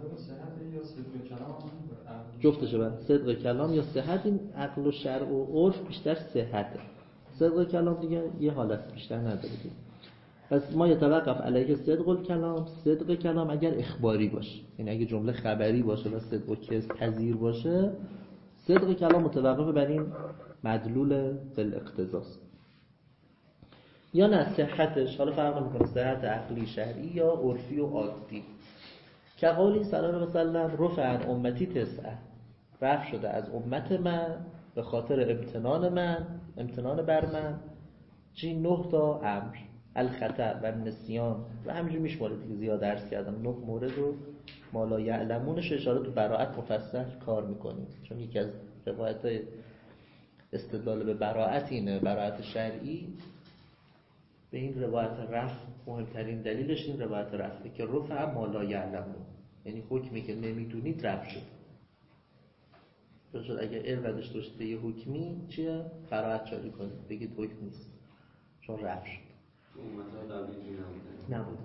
جفتشه، بعد صدق کلام یا صحت، این عقل و شرع و عرف بیشتر صحته، صدق کلام دیگه یه حالت بیشتر نداره. پس ما یتوقف علیه صدق الکلام، صدق کلام اگر اخباری باشه، یعنی اگه جمله خبری باشه و صدق و کذب پذیر باشه، صدق کلام متوقف بر این مدلول بالاقتضاست. یا نه صحتش، حالا فرق میکنه صحت عقلی شرعی یا عرفی و عادی. که قولی صلی الله علیه و سلم رفع عن امتی تسعه، رفع شده از امت من به خاطر امتنان بر من 9 تا امر، الخطا و نسیان و همینجور میشماره دیگه، زیاد درس کردم 9 مورد و ما لا یعلمونش اشاره تو براءت مفصل کار میکنیم، چون یکی از روایت‌های استدلال به براءت اینه، براءت شرعی. به این روایت رفع مهمترین دلیلش این روایت رفعه که رفع ما لا یعلمون، یعنی حکمی که نمیدونید رفع شد. اگه علم داشته باشید یه حکمی چیه؟ براءت جاری کنید، بگید حکم نیست چون رفع شد. امت‌های قبلی که نبودن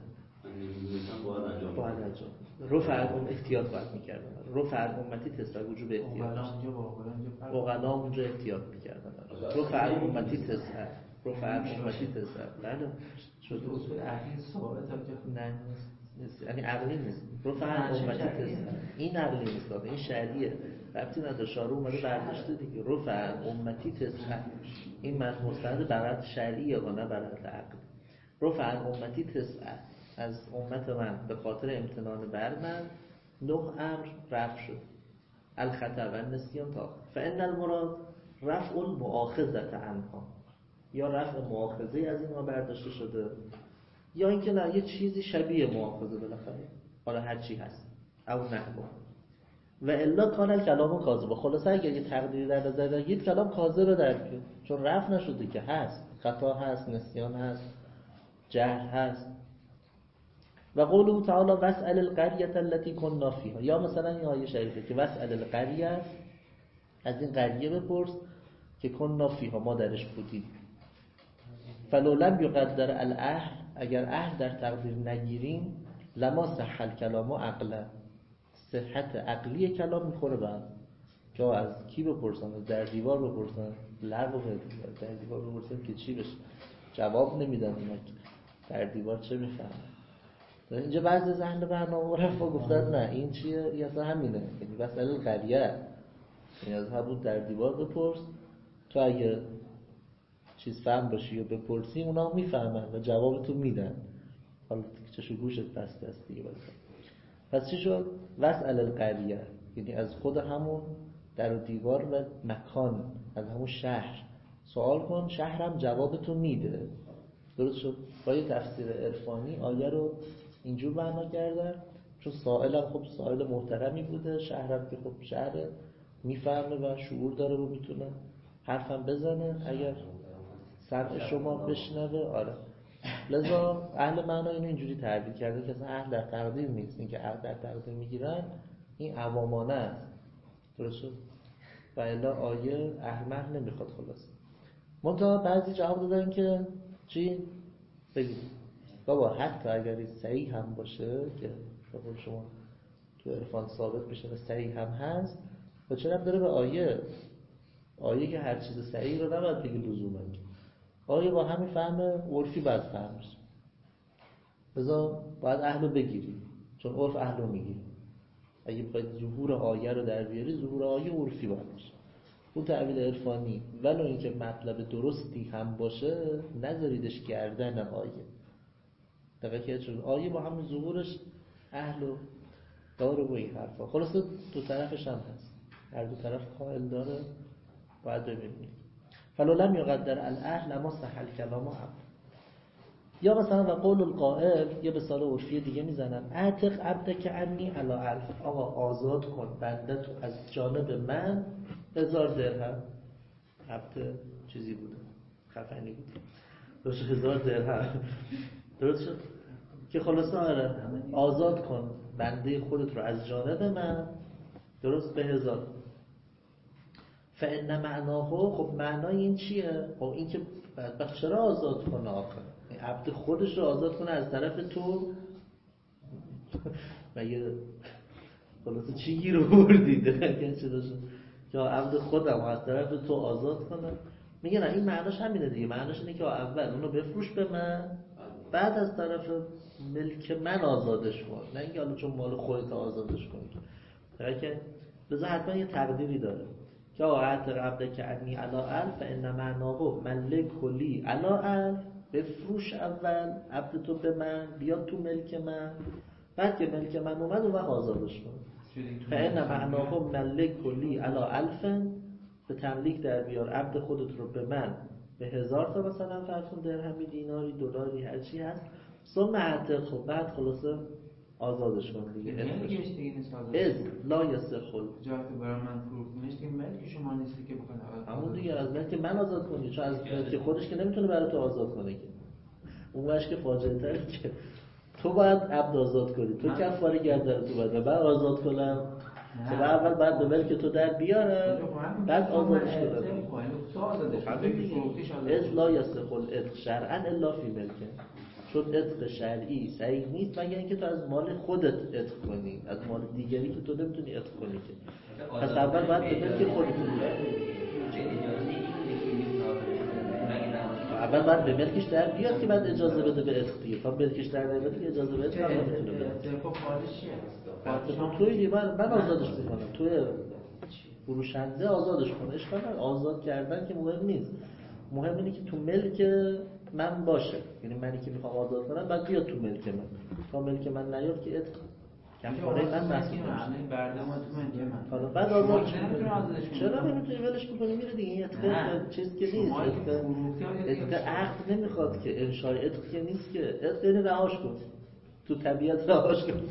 باید انجام رفع احتیاط باید میکردن. رفع امتی تسعه وجوب احتیاط، اوغلا اونجا احتیاط میکردن. رفع امتی تسعه، رفع امتی تسعه بله شده اصول عقلی ثابت نه نیست، یعنی عقلی نیست. رفع امتی تسعه این عقلی نیست، این شرعیه، ربطی نداره، شارع اومده برداشته دیگه. رفع امتی تسعه این مستند برات شرعیه و نه برات عقلی. رفع امتی تسعه، از امت من به خاطر امتنان بر من 9 امر رفع شد، الخطا و نسیان تا فان المراد رفع المؤاخذه عنها، یا رفع مؤاخذه از اینها برداشته شده، یا اینکه نه یه چیزی شبیه مؤاخذه بالاخره، حالا هر چی هست او نحو و الا کان الکلام کاذب. خلاصه اگر یه تقدیری در نظر بگیرید کلام کاذب در بیاد، چون رفع نشده که هست، خطا هست، نسیان هست، جهل هست. و قوله تعالی واسأل القرية التي كنا فيها، یا مثلا این آیه شریفه که واسأل القرية، از این قریه بپرس که کنا فیها ما درش بودیم. فلو لم یقدر الاهل، اگر اهل در تقدیر نگیریم، لما صح الکلام عقلا، صحت عقلی کلام میخوره به هم. که از کی بپرسن؟ در دیوار بپرسن؟ لغو در دیوار بپرسن که چی بشه؟ جواب نمیدن اینا، در دیوار چه میفهمن؟ اینجا بعضی ذهن برنامه رفت و گفتن نه این چیه؟ این اصلا همینه، یعنی واسه القریه، یعنی از همون در دیوار بپرس، تو اگه چیز فهم باشی یا بپرسی اونا میفهمن و جوابتو میدن. حالا چشو گوشت بسته است دیگه. پس چی شد؟ واسأل القریه، یعنی از خود همون در و دیوار و مکان، از همون شهر سوال کن، شهرم جوابتو میده. درست شد. با یه تفسیر عرفانی آیه رو اینجور معنا کردن، چون سائل هم خب سائل محترمی بوده، شهرم که خب شهر میفهمه و شعور داره و میتونه حرفم بزنه اگر سمع شما بشنوه. آره لذا اهل معنا اینو اینجوری تعبیر کرده که اصلا اهل در تقدیر نیست، این که اهل در تقدیر میگیرن این عوامانه است. درست شد. و الا آیه احمد نمیخواد. خلاص منتها بعضی جواب دادن که چی؟ بگید بابا حتی اگر این صحیح هم باشه که بقول شما تو عرفان ثابت بشه و صحیح هم هست، و چرا داره به آیه که هر چیز صحیح رو نباید بگی لزوما، آیه با همین فهم عرفی باید فهمش، لذا باید اهل رو بگیری چون عرف اهل رو میگیری. اگه بخواید ظهور آیه رو در بیاری، ظهور آیه عرفی باید باشه، اون تعبیر عرفانی ولو اینکه مطلب درستی هم باشه نذاریدش گردن آیه. دقیقه چون آیه با همین ظهورش اهل و داره و این حرفا. خلاصه دو طرفش هم هست، هر دو طرف قائل داره، باید ببینیم. فلو لم یقدر الاهل لما سهل کلام هم. یا مثلا و قول القائل یه مثال عرفی دیگه میزنن، اعتق عبدک عنی علی الف، آقا آزاد کن بنده تو از جانب من 1000 درهم. عبد چیزی بوده خفنی بود درست 1000 درهم درست شد که خلاصه آره آزاد کن بنده خودت رو از جانب من درست به 1000. فإن معناه، خب معنای این چیه؟ خب این که بدبخت چرا آزاد کنه آخر؟ عبد خودش رو آزاد کنه از طرف تو مگه خلاصه چی گیر بردید؟ که عبد خودم از طرف تو آزاد کنه. میگه نه این معناش همینه دیگه، معناش اینه که اول اونو بفروش به من، بعد از طرف ملک من آزادش کن، نه اینکه حالا چون مال خودت آزادش کن. که بذار حتما یه تقدیری داره که اعتق عبدک عنی علی الف فإن معناه ملک کلی علی الف، بفروش اول عبد تو به من، بیاد تو ملک من، بعد که ملک من اومد اون وقت آزادش کن. فإن معناه ملک کلی علی الف، به تملیک در بیار عبد خودت رو به من به 1000 تا مثلا فرض کن درهمی دیناری دلاری هر چی هست، ثم اعتق، خب بعد خلاصه آزادش کن دیگه. ملکش دیگه نیست آزادش از لا یسخل جایی که برای من فروختنش دیگه ملک شما نیستی که بخواد همون دیگه از ملک من آزاد کنی، چون از ملک خودش که نمیتونه برای تو آزاد کنه که اون وش که فاجعه تره که تو باید عبد آزاد کنی، تو کفاره گردن تو بده بعد آزاد کنم که اول بعد به ملک تو در بیارم بعد آزادش کنم. تو آزادش کنی از لا یسخل اتق شرعا الا فی ملکه، چون اتق شرعی صحیح نیست مگر اینکه تو از مال خودت اتق کنی، از مال دیگری که تو نمیتونی اتق کنی که. پس اول باید به ملک خودت اول باید به ملکش در بیاد که بعد اجازه بده به اتق دیگه. تا ملکش در نیاد که اجازه بده هم نمیتونه بده. توی دیگه من آزادش میکنم، توی فروشنده آزادش کنه، اشکال نداره. آزاد کردن که مهم نیست، مهم اینه که تو ملک من باشه، یعنی منی که میخوام آزاد کنم بعد بیاد تو ملک من، تا ملک من نیاد که اتق کفاره من مسئول نمیشه. این برده ما تو ملک من حالا بعد آزادش کنی، چرا نمیتونی ولش بکنی میره دیگه. این اتق چیز که نیست، اتق عقد نمیخواد که، انشاء اتق که نیست که، اتق یعنی رهاش کن تو طبیعت، رهاش کن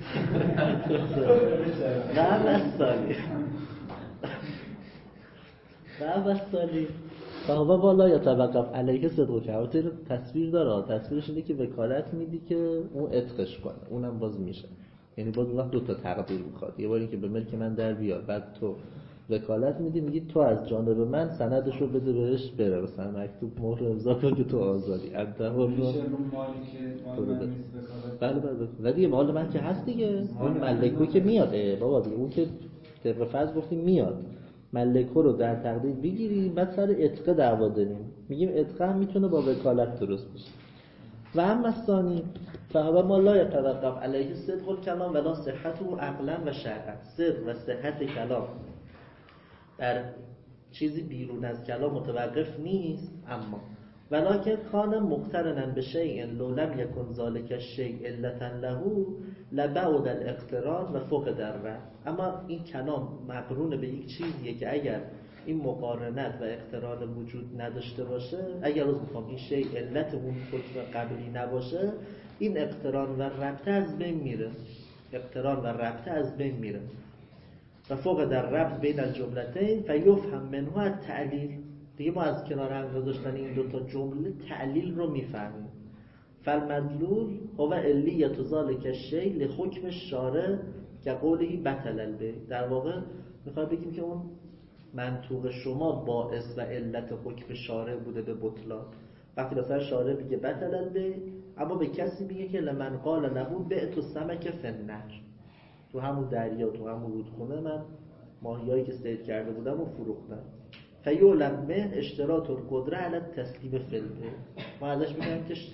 نه بس سالی فهو بالا یا توقف علیه صدق که تصویر داره، تصویرش اینه که وکالت میدی که اون اتقش کنه، اونم باز میشه، یعنی باز اون وقت دو تا تقدیر میخواد. یه باری که به ملک من در بیاد، بعد تو وکالت میدی میگی تو از جانب من سندشو بده بهش بره، مثلا مکتوب مهر امضا کن که تو آزادی انتها میشه رو مالی که مال من نیست وکالت. بله و دیگه مال من که هست دیگه، اون ملکو که میاد بابا دیگه، اون که طبق فرض گفتیم میاد، ملکو رو در تقدیر بگیریم بعد سر اتقه دعوا داریم، میگیم اتقه هم میتونه با وکالت درست بشه. و هم مستانی فهو ما لا یتوقف علیه صدق الکلام ولا صحت و عقلا و شرعا. صدق و صحت کلام در چیزی بیرون از کلام متوقف نیست، اما ولکن کان مقترنا بشیء لو لم یکن ذلک الشیء علتا له لبعد الاقتران و فقد الرفع. اما این کلام مقرون به یک چیزیه که اگر این مقارنت و اقتران وجود نداشته باشه، اگر از میخوام این شی علت اون حکم قبلی نباشه، این اقتران و ربطه از بین میره. اقتران و ربطه از بین میره و فوق در ربط بین الجملتین فیفهم منها التعلیل. دیگه ما از کنار هم گذاشتن این دو تا جمله تعلیل رو میفهمیم. فالمدلول هو علیت ذلک الشیء لحکم الشارع كقوله بطل البیع. در واقع میخوام بگیم که اون منطوق شما باعث و علت حکم شارع بوده به بطلان. وقتی مثلا شارع میگه بطل البیع، اما به کسی میگه که لمن قال له بعت السمك فی النهر، تو همون دریا، تو همون رودخونه من ماهیایی که صید کرده بودم و فروختم. فیعلم من اشتراط القدره علی التسلیم فی البیع. ما ازش میگم که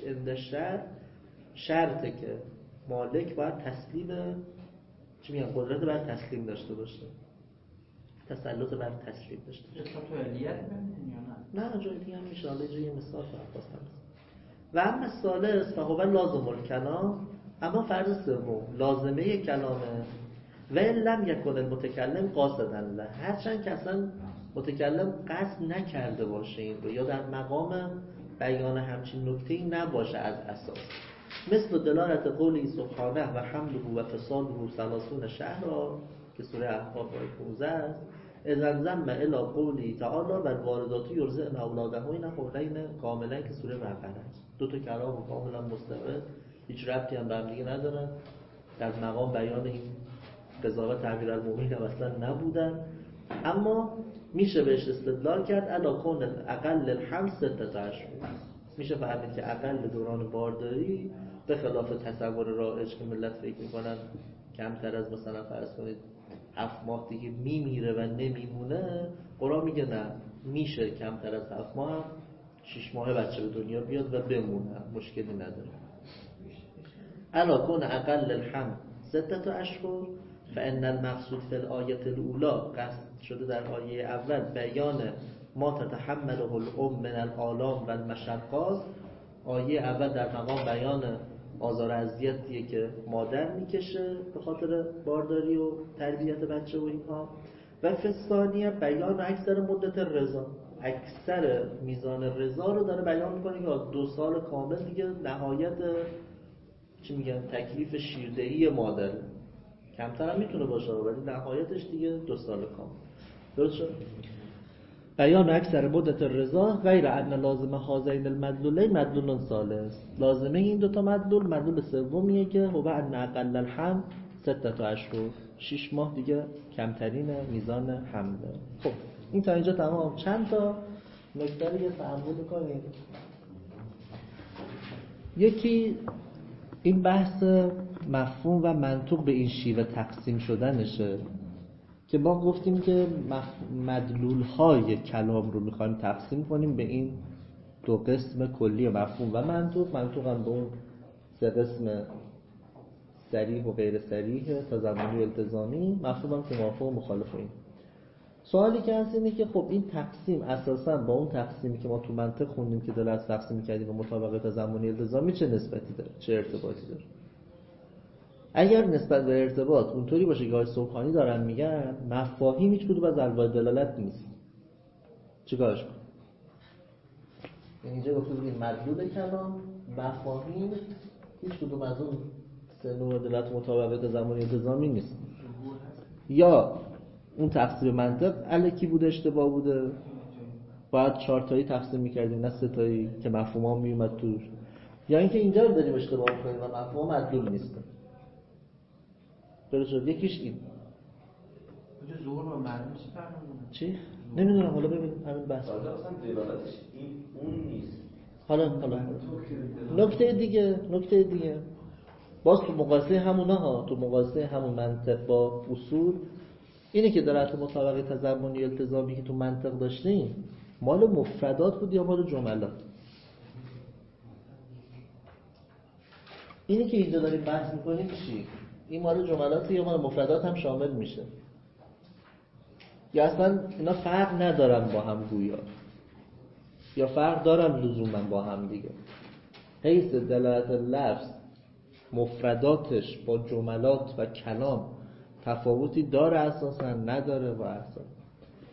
شرطه که مالک باید تسلیم، چی میگم، قدرت بر تسلیم داشته باشه، تسلط بر تسلیم داشته باشه. تو علیت می‌بینی یا نه جای دیگه هم میشه، حالا جای مثال خواستم. و اما ثالث فهو لازم الکلام، اما فرض سوم لازمه کلامه. و لم یکن المتکلم قاصدا له، هرچند که اصلا متکلم قصد نکرده باشه این رو، یا در مقام بیان همچین نکته‌ای نباشه از اساس، مثل دلالت قولی سبحانه و حمله و فصاله 30 شهرا که سوره احقاف آیه 15 است. اذا ضم الی قولی تعالی و الوالدات یرضعن اولادهن حولین کاملین که سوره بقره است. دو تا کلام کاملا مستقل، هیچ ربطی هم به هم دیگه ندارن، در مقام بیان این قضاوت امیرالمومنین هم اصلا نبودن، اما میشه بهش استدلال کرد علی کون اقل الحمل 6 اشهر. میشه فهمید که اقل دوران بارداری به خلاف تصور رایج که ملت فکر میکنن کمتر از مثلا فرض کنید 7 ماه دیگه میمیره و نمیمونه، قرآن میگه نه، میشه کمتر از 7 ماه هم 6 ماه بچه به دنیا بیاد و بمونه، مشکلی نداره. علا کن اقل الحمل 6 اشهر فان المقصود فی الآیه الاولی، قصد شده در آیه اول بیان ما تتحمله الام من الآلام و المشقات. آیه اول در مقام بیان آزار اذیتیه که مادر میکشه به خاطر بارداری و تربیت بچه و اینها، و فستانیه بیان اکثر مدت رضا، اکثر میزان رضا رو داره بیان میکنه که 2 سال کامل دیگه نهایت چی میگن تکلیف شیردهی مادر، کمتر هم میتونه باشه ولی نهایتش دیگه 2 سال کامل. درست شد؟ بیان اکثر مدت رضا غیر ان لازم هذین المدلولین مدلول ثالث. لازمه این دو تا مدلول سومیه که هو ان اقل الحمل 6 اشهر، 6 ماه دیگه کمترین میزان حمله. خب این تا اینجا تمام. چند تا نکته رو تأمل کنید. یکی این بحث مفهوم و منطوق به این شیوه تقسیم شدنشه که ما گفتیم که مدلول‌های کلام رو می‌خوایم تقسیم کنیم به این 2 قسم کلی، مفهوم و منطوق. منطوق هم به اون 3 قسم صریح و غیر صریح، تضمنی و التزامی. مفهوم هم که موافق و مخالف این. سوالی که هست اینه که خب این تقسیم اساساً با اون تقسیمی که ما تو منطق خوندیم که دلالت تقسیم می‌کردیم و مطابق تضمنی التزامی چه نسبتی داره، چه ارتباطی داره؟ اگر نسبت به ارتباط اونطوری باشه که آقای سبحانی دارن میگن مفاهیم هیچ کدوم از الواح دلالت نیست، چیکارش کنیم؟ اینجا گفته بودیم مدلول کلام، مفاهیم هیچ کدوم از اون 3 نوع دلالت مطابق تضمنی التزامی نیست. یا اون تقسیم منطق الکی بوده، اشتباه بوده، باید 4 تایی تقسیم میکردیم نه 3 تایی که مفهوم ها میومد توش، یا اینکه اینجا رو داریم اشتباه میکنیم و مفهوم مدلول نیست. درست شد. یکیش این. اونجا ظهور و معلوم چی فرق میکنه؟ چی؟ نمیدونم، حالا ببینیم همین بحث. ساده اصلا دلالتش این اون نیست. حالا نکته دیگه باز تو مقایسه همونا ها، تو مقایسه همون منطق با اصول، اینه که دلالت مطابق تضمنی التزامی که تو منطق داشتیم مال مفردات بود یا مال جملات؟ اینی که اینجا داریم بحث می‌کنیم چی؟ این مال جملات یا مال مفردات هم شامل میشه؟ یا اصلا اینا فرق ندارن با هم گویا، یا فرق دارن لزوما با هم دیگه؟ حیث دلالت لفظ مفرداتش با جملات و کلام تفاوتی داره اساسا نداره و اصلا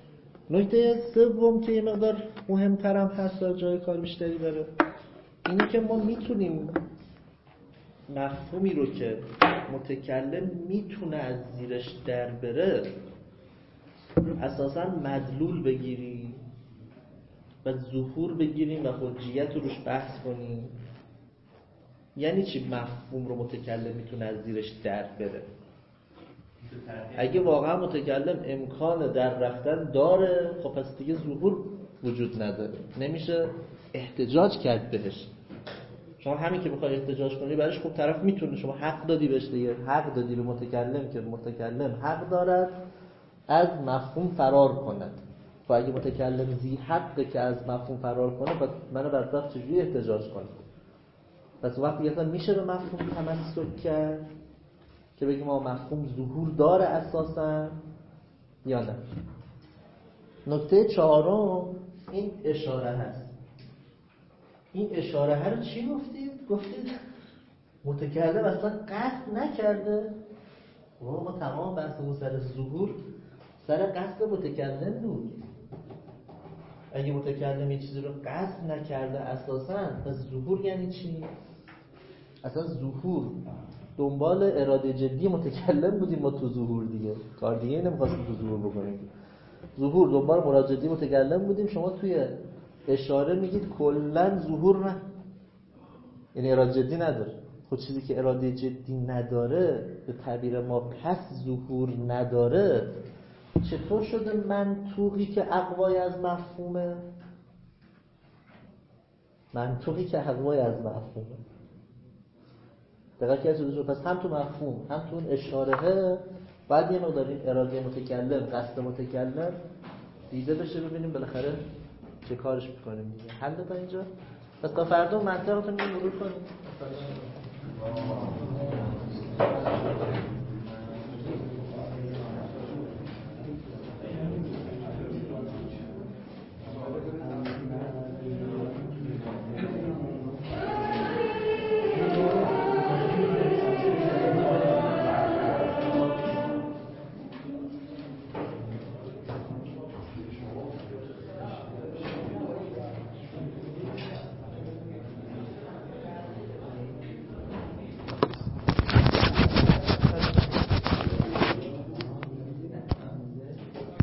نکته سوم که یه مقدار مهمترم هست و جای کار بیشتری داره اینه که ما میتونیم مفهومی رو که متکلم میتونه از زیرش در بره اساساً مدلول بگیریم و ظهور بگیریم و حجیت رو روش بحث کنیم. یعنی چی مفهوم رو متکلم میتونه از زیرش در بره؟ اگه واقعا متکلم امکان در رفتن داره خب پس دیگه ظهور وجود نداره، نمیشه احتجاج کرد بهش. شما همین که بخوای احتجاج کنی برایش خب طرف میتونه، شما حق دادی بهش دیگه، حق دادی به متکلم که متکلم حق دارد از مفهوم فرار کند. و اگه متکلم ذی حقه که از مفهوم فرار کنه پس منو بدبخت چجوری احتجاج کنه؟ پس وقتی اصلا میشه به مفهوم تمسک کرد که بگیم ما مفهوم ظهور داره اساسا یا نه. نکته چهارم این اشاره هست. این اشاره رو چی گفتید؟ گفتید متکلم اصلا قصد نکرده. ما تمام بحثمون سر ظهور سر قصد متکلم بود. اگه متکلم یه چیزی رو قصد نکرده اساسا پس ظهور یعنی چی؟ اصلا ظهور دنبال اراده جدی متکلم بودیم ما تو ظهور دیگه، کار دیگه نمی‌خواستیم تو ظهور بکنیم. ظهور دنبال مراد جدی متکلم بودیم، شما توی اشاره میگید کلا ظهور نه، یعنی اراده جدی نداره. خود چیزی که اراده جدی نداره به تعبیر ما پس ظهور نداره، چطور شده منطوقی که اقوای از مفهومه؟ منطوقی که اقوای از مفهومه دقیق که پس هم تو مفهوم هم تو اون اشاره بعد یه مقدار این اراده متکلم قصد متکلم دیده بشه، ببینیم بالاخره چه کارش میکنیم دیگه. حل تا اینجا پس تا فردا منطقتون رو مرور کنیم.